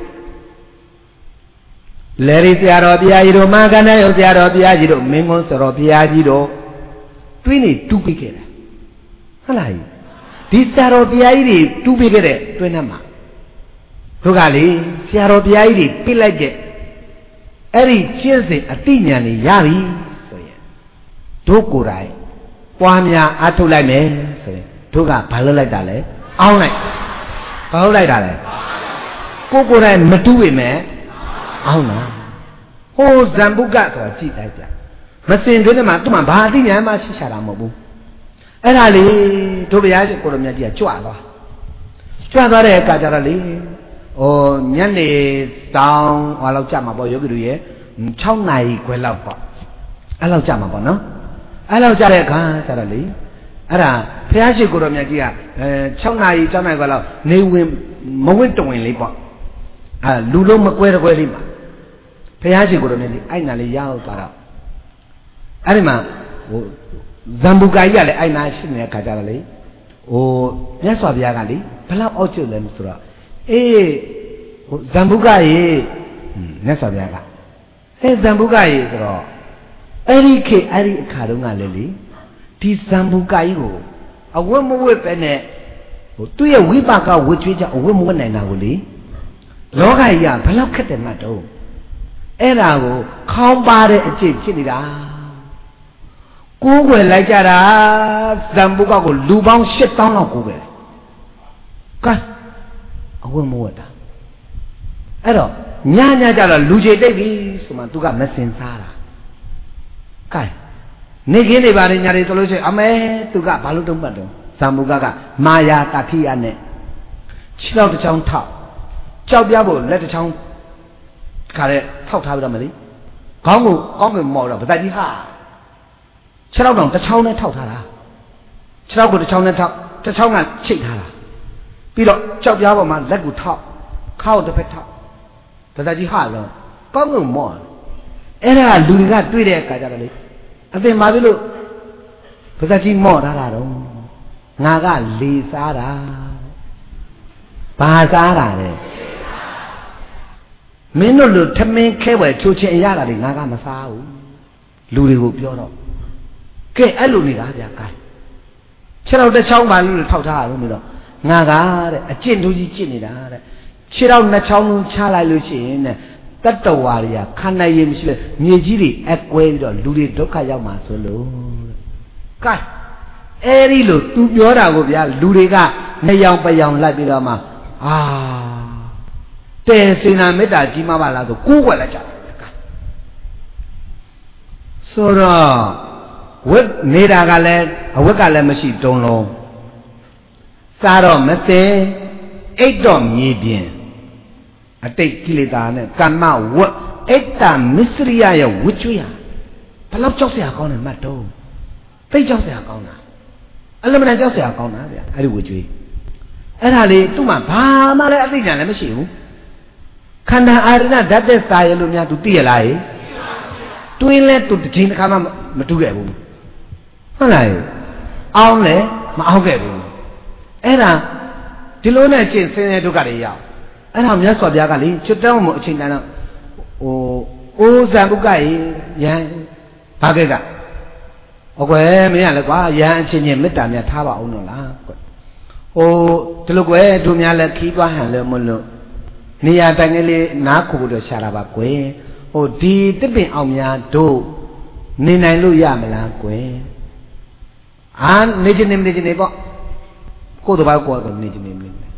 လေရီဆရာတော်ဘုရားကြီးတို့မဟာကန္နယုတ်ဆရာတော်ဘုရားကြီးတို့မင်းကုန်းဆရာတော်ဘုရားကြီးတို့တွေးနေတူးပေးခဲ့တယ်ဟုတ်လားဒီဆရာတော်ဘုရားကြီးတွေတူးပေးခဲ့တဲ့တွင်းထဲမှာတို့ကလေဆရာတော်ဘုရားကြီးတွေပြစ်လိုက်တဲ့အဲ့ဒီကျင့်စဉ်အတိညာဏ်တွေရပြီဆိုရင်တို့ကိုယ်တိုင်ပွားများအားထုတ်လိုက်မယ်ဆိုရင်တို့ကဘာလုပ်လိုက်တာလဲအောင်းလိုက်ဘာလုပ်လိုက်တာလဲကိုကိုယ်တိုင်မတူးပေမဲ့အောင်းလားဟိုဇံပုကဆိုတာကြည့်လိုက်ကြမစင်တွင်းထဲမှာသူ့မှာဘာအတိညာဏ်မှရှိချတာမဟုတ်ဘူးအဲ့ဒါလေတို့ဘုရားရှင်ကိုလိုမြတ်ကြီးကကြွသွားကြွသွားတဲ့အခါကျတော့လေဟိုညနေတောင်ဟောလောက်ကြာမှာပေါ့ယောဂီတို့ရဲ့၆နာရီခွဲလောက်ပေါ့အဲ့လောက်ကြာမှာပေါ့နော်အဲ့လောက်ကြာတဲ့အခါကျတော့လေအဲ့ဒါဘုရားရှိခိုးတော်မြတ်ကြီးကအဲ၆နာရီ၆နာရီခွဲလောက်နေဝင်မဝင့်တဝင်လေးပေါ့အဲလူလုံးမကွဲတကွဲလေးမှာဘုရားရှိခိုးတော်မြတ်ကြီးအဲ့နာလေးရောက်သွားတော့အဲ့ဒီမှာဟိုဇံဘူကာကြီးကလည်းအဲ့နာရှိနေတဲ့အခါကျတော့လေဟိုမြတ်စွာဘုရားကလေဘလောက်အောက်ကျလဲဆိုတော့အေးဟိုဇံဘုကရေမြတ်စွာဘုရားကအဲဇံဘုကရေဆိုတော့အဲ့ဒီခေအဲ့ဒီအခါတုန်းကလည်းလေဒီဇံဘုကကြီးကိုအဝတ်မဝတ်ပဲနဲ့ဟိုသူ့ရဲ့ဝိပါကဝတ်ချွေးချအဝတ်မဝတ်နိုင်တာကိုလေလောကကြီးကဘလောက်ခက်တယ်မှတ်တော့အဲ့ဒါကိုခေါင်းပါတဲ့အကျင့်ဖြစ်နေတာကိုးကွယ်လိုက်ကြတာဇံဘုကကိုလူပေါင်းရှစ်သောင်းလောက်ကိုးကွယ်ကဲအဝတ်မဝတ်တာအဲ့တော့ညညကြတော့လူကြီးတိတ်ပြီဆိုမှသူကမစင်စားတာကဲနေခင်းနေပါလေညာတွေဆိုလို့ရှိရင်အမဲသူကဘာလို့တုံးပတ်တော့ဇံမူကကမာယာတခိယနဲ့ခြေတော့တစ်ချောင်းထောက်ကြောက်ပြဖို့လက်တစ်ချောင်းခါတဲ့ထောက်ထားပြီးတော့မလေးခေါင်းကိုကောင်းကင်မော်တော့ဗဒကြီးဟာခြေတော့တောင်တစ်ချောင်းနဲ့ထောက်ထားတာခြေတော့ကိုတစ်ချောင်းနဲ့ထောက်တစ်ချောင်းကချိတ်ထားတာပြီးတော့ကြောက်ပြားပေါ်မှာလက်ကိုထောက်ခါကိုတစ်ဖက်ထောက်ပါဇက်ကြီးဟာလောကောင်းကောင်းမော့အဲ့ဒါလူတွေကတွေ့တဲ့အခါကျတော့လေအသင်ပါပြီလို့ပါဇက်ကြီးမော့ထားတာတော့ငါကလေစားတာဘာစားတာလဲမင်းတို့လူထမင်းခဲဝဲချိုးချင်းအရတာတွေငါကမစားဘူးလူတွေကိုပြောတော့ကဲအဲ့လိုနေတာဗျာကိုင်းခြေတော်တစ်ချောင်းပါလို့ထောက်ထားရလို့မျိုးတော့ငါကတဲ့အကျင့်တို့ကြီးကျင့်နေတာတဲ့ခြေတော်နှစ်ချောင်းလုံးချလိုက်လို့ရှိရင်တဲ့တတ္တဝါတွေကခန္ဓာရည်မရှိပဲမြေကြီးတွေအကွဲပြီးတော့လူတွေဒုက္ခရောက်မှာဆိုလို့ကိုင်းအဲ့ဒီလို तू ပြောတာကိုဗျာလူတွေကနှစ်ယောင်ပယောင်လိုက်ပြီးတော့မှအာတဲစေနာမေတ္တာကြီးမပါလားဆိုကိုးကွယ်လိုက်ကြတယ်ဆိုတော့ဝက်နေတာကလည်းအဝက်ကလည်းမရှိတုံးလုံးစားတော့မသိအိတ်တော့မြေပြင်အတိတ်ကိလေသာနဲ့ကမ္မဝက်အိတ်တာမစ္စရိယရဲ့ဝှကျွေးရဘယ်လောက်ကြောက်စရာကောင်းတယ်မှတ်တော့သိကြောက်စရာကောင်းတာအလမတန်ကြောက်စရာကောင်းတာဗျအဲ့ဒီဝှကျွေးအဲ့ဒါလေသူ့မှာဘာမှလည်းအသိဉာဏ်လည်းမရှိဘူးခန္ဓာအာရဏဓာတ်သက်စာရလို့များ तू သိရလားတွင်းလဲ तू တစ်ချိန်တစ်ခါမှမတူးခဲ့ဘူးဟုတ်လားအောင်းလဲမအောင်းခဲ့ဘူးအဲ့ဒါဒီလိုနဲ့ရှင်းဆင်းရဲဒုက္ခတွေရောက်အဲ့ဒါမြတ်စွာဘုရားကလေချွတ်တောင်းမှုအချိန်တန်းတော့ဟိုအိုးဇံဥက္ကရေယံဘာကိကအကွယ်မင်းရလဲကွာယံအချင်းချင်းမေတ္တာများထားပါအောင်တော့လားကွဟိုဒီလိုကွယ်တို့များလဲခီးသွားဟန်လဲမလို့နေရာတိုင်ကလေးနားခိုလို့ရှာတာပါကွယ်ဟိုဒီတစ်ပင်အောင်များတို့နေနိုင်လို့ရမလားကွယ်အာနေချင်နေမနေချင်နေပေါ့ကိုယ်တပတ်ကိုယ်ကနေချင်နေမနေဩ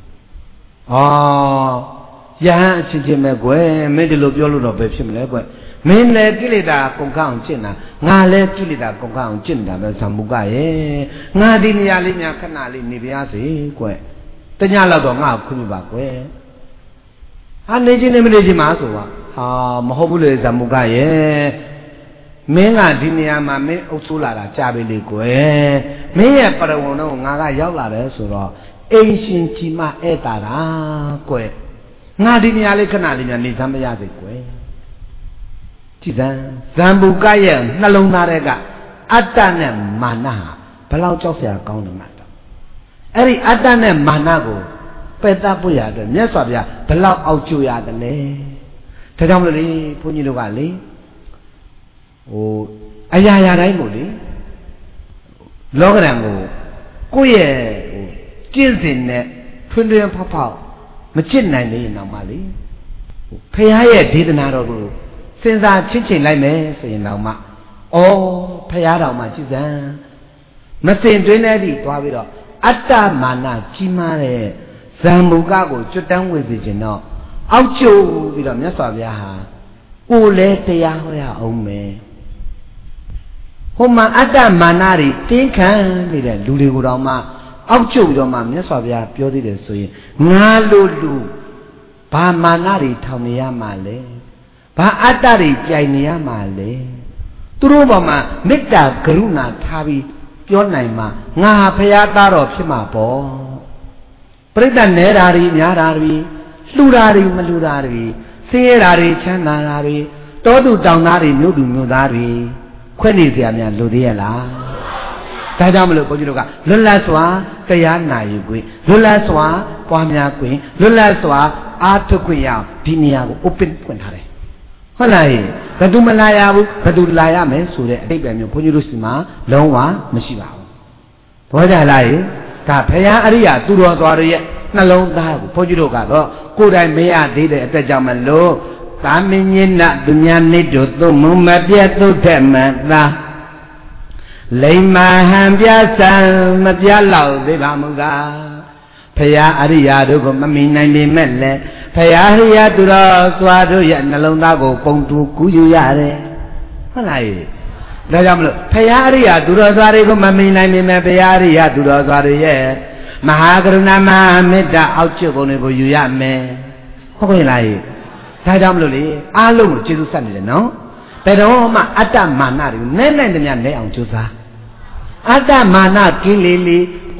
ယဟန်အချင်းချင်းပဲကွယ်မင်းဒီလိုပြောလို့တော့ဘယ်ဖြစ်မလဲကွယ်မင်းလည်းကိလေသာကုန်ကောင်းအောင်ကျင့်တာငါလည်းကိလေသာကုန်ကောင်းအောင်ကျင့်တာပဲသံမုကရဲ့ငါဒီနေရာလေးများခဏလေးနေပါစေကွယ်တညလောက်တော့ငါ့ကိုခွင့်ပြပါကွယ်ဟာနေချင်းနေမနေချင်းမှာဆိုပါဟာမဟုတ်ဘူးလေဇမုကရဲ့မင်းကဒီနေရာမှာမင်းအုပ်ဆိုးလာတာကြားပြီလေကွယ်မင်းရဲ့ပရဝုံတော့ငါကရောက်လာတယ်ဆိုတော့အိမ်ရှင်ကြီးမဧတာတာကွယ်ငါဒီနေရာလေးခဏလေးများနေစမ်းမရစေကွယ်ကြည်စမ်းဇံဘုကရဲ့နှလုံးသားထဲကအတ္တနဲ့မာနဟာဘလောက်ကြောက်စရာကောင်းတယ်မှာတော့အဲ့ဒီအတ္တနဲ့မာနကိုပယ်တတ်ဖို့ရအတွက်မြတ်စွာဘုရားဘလောက်အောက်ကျရတယ်လဲဒါကြောင့်မလို့လေဘုန်းကြီးတို့ကလေဟိုအရာရာတိုင်းမို့လေလောကဓာတ်ကိုကိုယ့်ရဲ့ဟိုကျင့်စဉ်နဲ့ထွန်းထွန်းဖောက်ဖောက်မကျင့်နိုင်လေတော့မှလေဖရာရဲ့ဒေသနာတော်ကိုစဉ်းစားချင်းချင်းလိုက်မယ်ဆိုရင်တော့မှဩဖရာတော်မှကြည်စမ်းမစင်တွင်းတဲ့ဒီသွားပြီးတော့အတ္တမာနကြီးမားတဲ့ဇံမူကကိုကျွတ်တန်းဝေစီခြင်းတော့အောက်ကျိုးပြီးတော့မြတ်စွာဘုရားဟာကိုယ်လဲတရားဟောရအောင်မယ်ဟိုမှာအတ္တမာနတွေတင်းခံနေတဲ့လူတွေကိုတော့မှအောက်ကျုပ်ပြီးတော့မှမြတ်စွာဘုရားပြောသေးတယ်ဆိုရင်ငါလိုလူဘာမာနတွေထောင်နေရမှာလဲဘာအတ္တတွေကြိုင်နေရမှာလဲသူတို့ဘောမှာမေတ္တာကရုဏာထားပြီးပြောနိုင်မှာငါဟာဘုရားသားတော်ဖြစ်မှာပေါ့ပရိသတ်နဲတာတွေများတာတွေလှူတာတွေမလှူတာတွေဆင်းရဲတာတွေချမ်းသာတာတွေတောသူတောင်သားတွေမြို့သူမြို့သားတွေခွဲ့နေเสียများလူသေးရဲ့လားဒါကြောင့်မလို့ဘုန်းကြီးတို့ကလွတ်လပ်စွာတရားနာယူခွင့်လွတ်လပ်စွာပွားများခွင့်လွတ်လပ်စွာအားထုတ်ခွင့်ရအောင်ဒီနေရာကို open ဖွင့်ထားတယ်ဟုတ်လားဘယ်သူမလာရဘူးဘယ်သူလာရမယ်ဆိုတဲ့အတိတ်ပဲမျိုးဘုန်းကြီးတို့စီမှာလုံးဝမရှိပါဘူးဘောကြလားဒါဘုရားအရိယာသူတော်သွားတွေရဲ့နှလုံးသားကိုဘုန်းကြီးတို့ကတော့ကိုယ်တိုင်မရသေးတဲ့အတွက်ကြောင့်မလို့သာမင်းညနသူများနေတို့သို့မမပြတ်သို့ထက်မှန်သာလိမ္မာဟံပြဆံမပြလောက်သေးပါမူကားဖရာအရိယာတို့ကိုမမီနိုင်ပေမဲ့လည်းဖရာအရိယာသူတော်စွာတို့ရဲ့နှလုံးသားကိုပုံတူကူးယူရတယ်ဟုတ်လားဒါကြောင့်မလို့ဖရာအရိယာသူတော်စွာတွေကိုမမီနိုင်ပေမဲ့ဖရာအရိယာသူတော်စွာတွေရဲ့မဟာကရုဏာမဟာမေတ္တာအောက်ကျပုံတွေကိုယူရမယ်ဟုတ်ကဲ့လားဒါကြောင့်မလို့လေအားလုံးကိုကျေးဇူးဆက်နေတယ်နော်ဘယ်တော့မှအတ္တမာနတွေကိုနဲ့နဲ့တည်းနဲ့အောင်ကြိုးစားအတ္တမာနကင်းလေလေ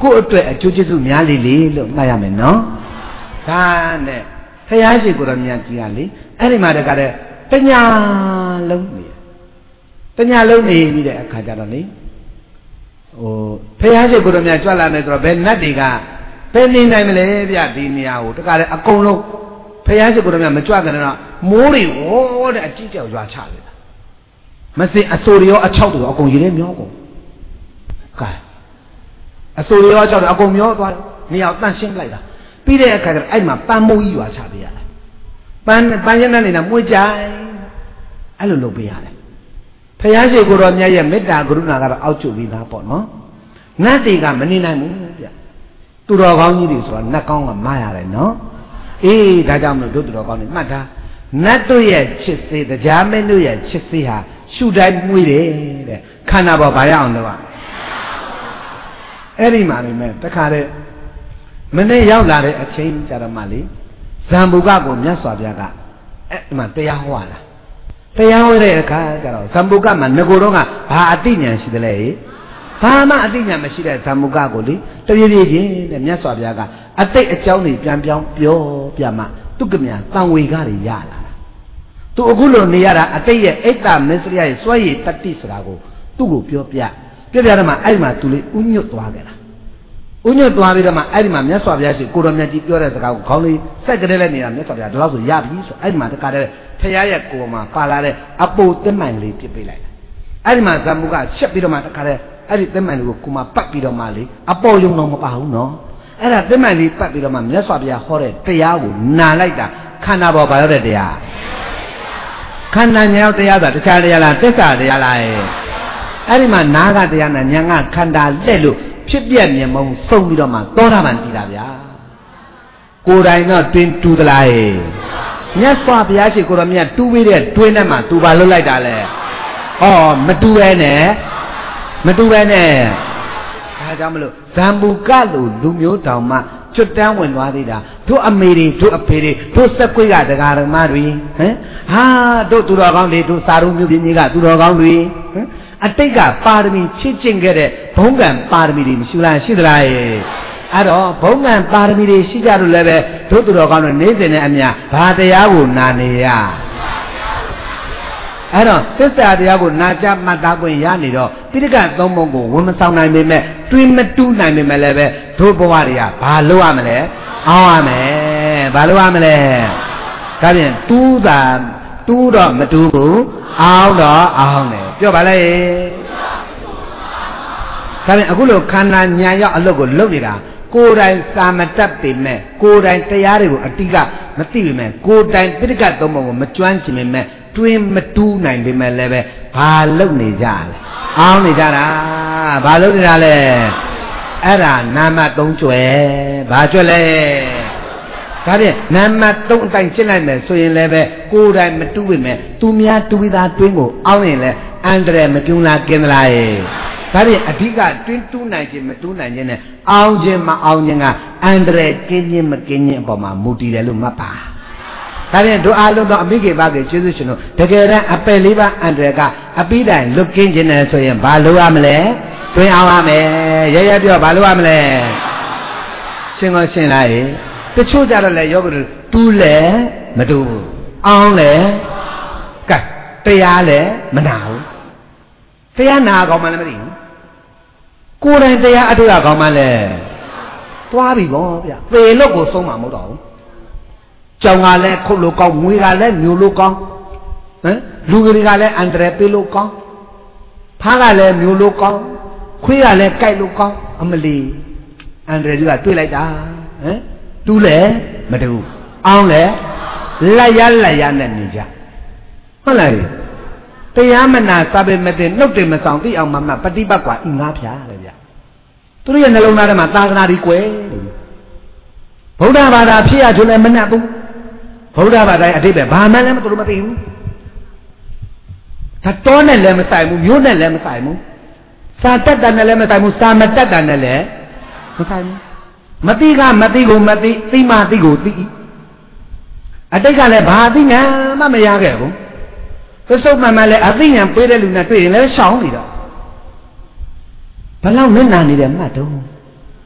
ကိုယ့်အတွက်အကျိုးကျေးဇူးများလေလေလို့မှတ်ရမယ်နော်ဒါနဲ့ဖယားရှိကိုတော်မြတ်ကြီးကလေအဲ့ဒီမှာတခါတည်းတညာလုံးနေတညာလုံးနေပြီးတဲ့အခါကျတော့လေဟိုဖယားရှိကိုတော်မြတ်ကြွလာမယ်ဆိုတော့ဘယ်နတ်တွေကဘယ်နေနိုင်မလဲဗျဒီနေရာကိုတခါတည်းအကုန်လုံးဖယားရှိကိုတော်မြတ်မကြွကြတော့မိုးတွေဝေါ်တဲ့အကြည့်ကြောက်ရွာချလိုက်တာမစင်အစိုးရောအချောက်တွေအကုန်ရေထဲမျောကုန်ကဲအစိုးရောအချောက်တွေအကုန်မျောသွားနေရာတန့်ရှင်းလိုက်တာပြီးတဲ့အခါကျတော့အဲ့မှာပန်းမိုးကြီးရွာချပေးရတယ်ပန်းပန်းရတဲ့နေတာမွေးကြိုင်အဲ့လိုလုပ်ပေးရတယ်ဖယားရှိကိုတော်မြတ်ရဲ့မေတ္တာကရုဏာကတော့အောက်ချုပ်ပြီးသားပေါ့နော်နတ်တွေကမနေနိုင်ဘူးဗျသူတော်ကောင်းကြီးတွေဆိုတာနတ်ကောင်းကမရတယ်နော်အေးဒါကြောင့်မလို့တို့သူတော်ကောင်းတွေမှတ်ထားနတ်တို့ရဲ့ချစ်စေးတရားမင်းတို့ရဲ့ချစ်စေးဟာရှုတိုင်းမွေးတယ်တဲ့ခန္ဓာပေါ်ဘာရအောင်လုပ်ရအဲ့ဒီမှာနေမဲ့တခါတည်းမနေ့ရောက်လာတဲ့အချိန်ကြတော့မှလေဇံဘူကကိုမြတ်စွာဘုရားကအဲ့ဒီမှာတရားဟောတာတရားဟောတဲ့အခါကျတော့ဇံဘူကမှာငကိုတော့ကဘာအတိညာရှိသလဲဘာမှအတိညာမရှိတဲ့ဇံဘူကကိုလေတပြေးပြေးချင်းတဲ့မြတ်စွာဘုရားကအတိတ်အကြောင်းတွေပြန်ပြောင်းပြောပြမှသူကမြတန်ဝေကတွေရလာတာသူအခုလိုနေရတာအတိတ်ရဲ့အိတ်တာမစ္စရိယရဲ့စွဲရည်တတိဆိုတာကိုသူ့ကိုပြောပြပြောပြတော့မှအဲ့ဒီမှာသူလေဥညွတ်သွားကြတာဥညွတ်သွားပြီးတော့မှအဲ့ဒီမှာမြတ်စွာဘုရားရှိကိုတော်မြတ်ကြီးပြောတဲ့စကားကိုခေါင်းလေးစက်ကလေးနဲ့နေတာမြတ်စွာဘုရားဒီလောက်ဆိုရပြီဆိုအဲ့ဒီမှာတခါတည်းဖရာရဲ့ကိုယ်မှာပါလာတဲ့အပိုတက်မှန်လေးပြစ်ပေးလိုက်တယ်အဲ့ဒီမှာဇမ္မုကရှက်ပြီးတော့မှတခါတည်းအဲ့ဒီတက်မှန်လေးကိုကိုမှပတ်ပြီးတော့မှလေအပေါ်ယုံတော့မပါဘူးနော်အဲ့ဒါတက်မှန်လေးပတ်ပြီးတော့မှမြတ်စွာဘုရားဟောတဲ့တရားကိုနာလိုက်တာခန္ဓာပေါ်ပါရောက်တဲ့တရားခန္ဓာညာရောက်တရားဆိုတာတခြားတရားလားသစ္စာတရားလားအဲ့ဒီမှာနာကတရားနဲ့ညာကခန္ဓာလက်လို့ဖြစ်ပြမြင်မုံစုံပြီးတော့မှသောတာပန်တည်တာဗျာကိုယ်တိုင်တော့တွင်တူသလားမြတ်စွာဘုရားရှိခိုးတော်မြတ်တူးပေးတဲ့တွင်းထဲမှာသူပါလွတ်လိုက်တာလေဩမတူပဲနဲ့မတူပဲနဲ့ဒါကြောင့်မလို့ဇံဘူကလိုလူမျိုးတောင်မှကျွတ်တန်းဝင်သွားသေးတာတို့အမေတွေတို့အဖေတွေတို့စက်ကွေးကဒကာဓမ္မတွေဟမ်ဟာတို့သူတော်ကောင်းတွေတို့စာရုံမျိုးပြင်းကြီးကသူတော်ကောင်းတွေဟမ်အတိတ်ကပါရမီချစ်ကျင့်ခဲ့တဲ့ဘုံကံပါရမီတွေမရှိလားရှိသလားအဲ့တော့ဘုံကံပါရမီတွေရှိကြလို့လည်းပဲတို့သူတော်ကောင်းတွေနေစဉ်နဲ့အမြဘာတရားကိုနာနေရအဲ့တော့သစ္စာတရားကိုနာကြမှတ်သားခွင့်ရနေတော့ပိဋကသုံးပုံကိုဝန်မဆောင်နိုင်ပေမဲ့တွင်မတူးနိုင်ပေမဲ့လည်းပဲတို့ဘဝတွေကဘာလုပ်ရမလဲအောင်းရမယ်ဘာလုပ်ရမလဲဒါပြန်တူးတာတူးတော့မတူးဘူးအောင်းတော့အောင်းတယ်ပြောပါလေဒါပြန်အခုလိုခန္ဓာညာရောက်အလုပ်ကိုလုပ်နေတာကိုယ်တိုင်စာမတတ်ပေမဲ့ကိုယ်တိုင်တရားတွေကိုအတိကမသိပေမဲ့ကိုယ်တိုင်ပိဋကသုံးပုံကိုမကျွမ်းကျင်ပေမဲ့တွင်မတူးနိုင်ပေမဲ့လည်းပဲဘာလုပ်နေကြလဲအောင်းနေကြတာဘာလုပ်နေတာလဲအဲ့ဒါနာမသုံးကျွဲဘာကျွဲလဲဒါဖြင့်နာမသုံးအတိုင်းရှင်းလိုက်မယ်ဆိုရင်လည်းပဲကိုယ်တိုင်မတူးပေမဲ့သူများတူးသားတွင်းကိုအောင်းရင်လည်းအန္တရာယ်မကျုံလားกินလားဒါဖြင့်အဓိကတွင်းတူးနိုင်ခြင်းမတူးနိုင်ခြင်းနဲ့အောင်းခြင်းမအောင်းခြင်းကအန္တရာယ်ကင်းခြင်းမကင်းခြင်းအပေါ်မှာမူတည်တယ်လို့မှတ်ပါဒါဖြင့်တို့အားလုံးတော့အမိကေပါကေကျေးဇူးရှင်တို့တကယ်တမ်းအပယ်လေးပါးအန္တရာယ်ကအပြီးတိုင်လွတ်ကင်းခြင်းနဲ့ဆိုရင်ဘာလုပ်ရမလဲတွင်အောင်ရမယ်ရရပြောဘာလုပ်ရမလဲရှင်းကောရှင်းလားတချို့ကြတော့လေယောဂီတို့တူးလဲမတူးဘူးအောင်းလဲကဲတရားလဲမနာဘူးတရားနာကောင်းမှလည်းမသိဘူးကိုယ်တိုင်တရားအထုရကောင်းမှလည်းသွားပြီကောဗျသေလို့ကိုဆုံးမှာမဟုတ်တော့ဘူးကြောင်ကလည်းခုတ်လို့ကောင်းငွေကလည်းမျိုးလို့ကောင်းဟမ်လူကလေးကလည်းအန္တရာယ်ပေးလို့ကောင်းဖားကလည်းမျိုးလို့ကောင်းခွေးကလည်းကြိုက်လို့ကောင်းအမလီအန္တရာယ်ကြီးကတွေးလိုက်တာဟမ်တူးလဲမတူးအောင်းလဲလက်ရလက်ရနဲ့နေကြဟုတ်လားတရားမနာစာပေမတင်နှုတ်တယ်မဆောင်သိအောင်မမပฏิပတ်ကွာဤငါဖျားလေဗျသူတို့ရဲ့နှလုံးသားထဲမှာသာသနာကြီးကွယ်ဗုဒ္ဓဘာသာဖြစ်ရချိုးလည်းမနှက်ဘူးဗုဒ္ဓဘာသာရဲ့အဓိပ္ပာယ်ဘာမှလည်းမသူတို့မသိဘူးဒါတောနဲ့လည်းမဆိုင်ဘူးမျိုးနဲ့လည်းမဆိုင်ဘူးစာတက်တာနဲ့လည်းမဆိုင်ဘူးစာမတက်တာနဲ့လည်းမဆိုင်ဘူးမသိကမသိကိုမသိသိမှသိကိုသိအတိတ်ကလည်းဘာအသိဉာဏ်မှမရခဲ့ဘူးသစ္စုပ္ပန်မှလည်းအသိဉာဏ်ပေးတဲ့လူနဲ့တွေ့ရင်လည်းရှောင်နေတော့ဘလောက်မျက်နှာနေတယ်မှတ်တော့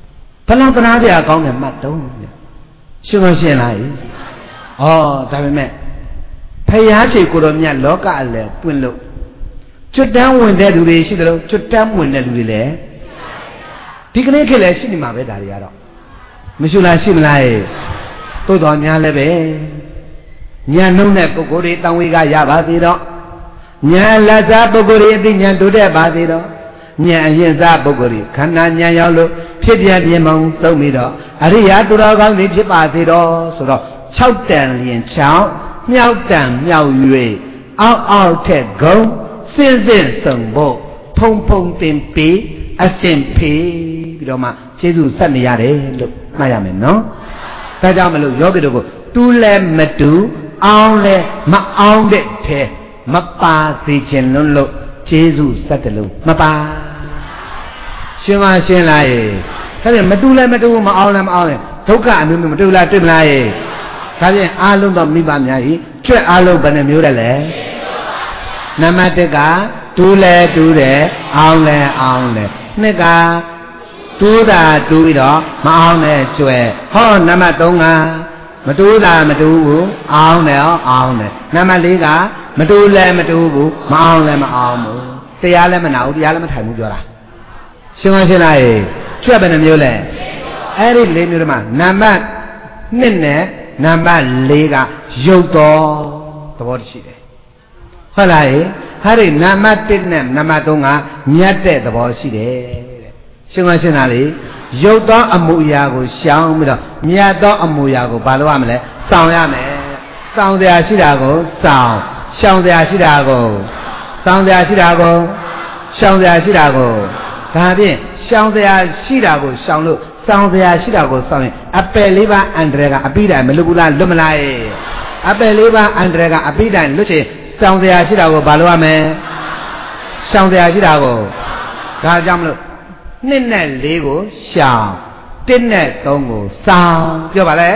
ဘယ်လောက်သနာစရာကောင်းတယ်မှတ်တုံးရှင်းမရှင်းလားဩဒါပေမဲ့ဖယားရှိကိုတော်မြတ်လောကအလယ်ပွင့်လို့ကျွတ်တန်းဝင်တဲ့လူတွေရှိတယ်လို့ကျွတ်တန်းဝင်တဲ့လူတွေလည်းဒီကနေ့ခေတ်လည်းရှိနေမှာပဲဒါတွေကတော့မရှိလားရှိမလားသို့တော်များလည်းပဲညာနှုံးတဲ့ပုဂ္ဂိုလ်တွေတောင်းဝေကရပါသေးတော့ညာလက်စားပုဂ္ဂိုလ်တွေအသိဉာဏ်တိုးတက်ပါသေးတော့ဉာဏ်အရင်စားပုဂ္ဂိုလ်တွေခန္ဓာဉာဏ်ရောက်လို့ဖြစ်ပြပြမောင်သုံးပြီးတော့အရိယာသူတော်ကောင်းတွေဖြစ်ပါသေးတော့ဆိုတော့၆တန်လျင်၆မြောက်တန်မြောက်၍အောက်အောက်ထက်ဂုံစင်စင်စုံဖို့ဖုံဖုံတင်ပေးအစင်ဖေးပြီးတော့မှကျေးဇူးဆက်နေရတယ်လို့မှတ်ရမယ်နော်ဒါကြောင့်မလို့ယောဂီတို့ကိုတူးလဲမတူအောင်လဲမအောင်တဲ့ထဲမပါစေခြင်းလုံးလို့ကျေးဇူးဆက်တယ်လို့မပါရှင်းပါရှင်းလားရေဒါပြန်မတူလဲမတူမအောင်လဲမအောင်ရင်ဒုက္ခအမျိုးမျိုးမတူလားတွေ့မလားရေဒါပြန်အားလုံးတော့မိဘများကြီးကျွတ်အားလုံးဘယ်နှမျိုးတည်းလဲနံပါတ်တစ်ကတူးလဲတူးတယ်အောင်လဲအောင်တယ်နှစ်ကတူးတာတူးပြီးတော့မအောင်နဲ့ကျွဲဟောနံပါတ်သုံးကမတူးတာမတူးဘူးအောင်တယ်ဟောအောင်တယ်နံပါတ်လေးကမတူးလဲမတူးဘူးမအောင်လဲမအောင်ဘူးတရားလည်းမနာဘူးတရားလည်းမထိုင်ဘူးပြောတာရှင်းမရှင်းလားကျွဲ့ဘယ်နှမျိုးလဲအဲ့ဒီလေးမျိုးတည်းမှာနံပါတ်နှစ်နဲ့နံပါတ်လေးကရုပ်တော်သဘောတရှိတယ်ဟုတ်လားဟာဒီနံပါတ်တစ်နဲ့နံပါတ်သုံးကမြတ်တဲ့သဘောရှိတယ်တဲ့ရှင်းမရှင်းလားလေရုပ်သောအမှုအရာကိုရှောင်ပြီးတော့မြတ်သောအမှုအရာကိုဘာလို့ရမလဲစောင့်ရမယ်စောင့်တရားရှိတာကိုစောင့်ရှောင်တရားရှိတာကိုစောင့်တရားရှိတာကိုရှောင်တရားရှိတာကိုဒါဖြင့်ရှောင်တရားရှိတာကိုရှောင်လို့စောင့်တရားရှိတာကိုစောင့်ရင်အပယ်လေးပါးအန္တရာယ်ကအပိတိုင်မလွတ်ဘူးလားလွတ်မလားအပယ်လေးပါးအန္တရာယ်ကအပိတိုင်လွတ်ချင်စောင့်တရားရှိတာကိုဘာလို့ရမလဲရှောင်တရားရှိတာကိုဒါကြောင့်မလို့နှစ်နဲ့လေးကိုရှောင်တစ်နဲ့သုံးကိုစောင့်ပြောပါလေ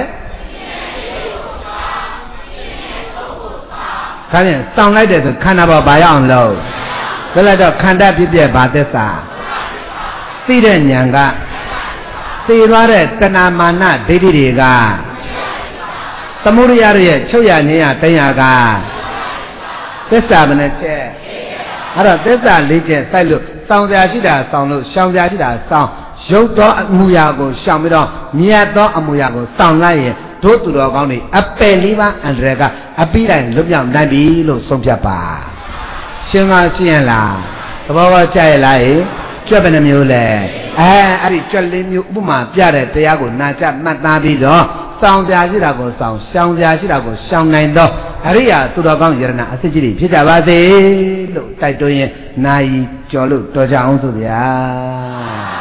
ခါရင်စောင့်လိုက်တယ်ဆိုခန္ဓာပေါ်ဘာရအောင်လို့ဆိုလိုက်တော့ခန္ဓာပြည့်ပြည့်ဘာသစ္စာသိတဲ့ဉာဏ်ကသိသွားတဲ့တဏမာနဒိဋ္ဌိတွေကသမုဒယရဲ့ချုပ်ရနေရတဏှာကသစ္စာမနဲ့ချက်အဲ့တော့သစ္စာလေးချက်စိုက်လို့စောင့်ပြရှိတာစောင့်လို့ရှောင်ပြရှိတာစောင့်ရုပ်သောအမှုရာကိုရှောင်ပြီးတော့မြတ်သောအမှုရာကိုစောင့်လိုက်ရင်တို့သူတော်ကောင်းတွေအပယ်လေးပါးအန္တရာယ်ကအပိတိုင်လွတ်မြောက်နိုင်ပြီလို့ဆုံးဖြတ်ပါရှင်းကားရှင်းရလားသဘောပေါက်ကြရလားကြွက်ဘယ်နှမျိုးလဲအဲအဲ့ဒီကြွက်လေးမျိုးဥပမာပြတဲ့တရားကိုနာကြမှတ်သားပြီးတော့စောင့်ပြရှိတာကိုစောင့်ရှောင်ပြရှိတာကိုရှောင်နိုင်တော့အရိယာသူတော်ကောင်းယရဏအစစ်ကြီးတွေဖြစ်ကြပါစေလို့တိုက်တွန်းရင်နာယီကြော်လို့တော်ကြအောင်ဆိုဗျာ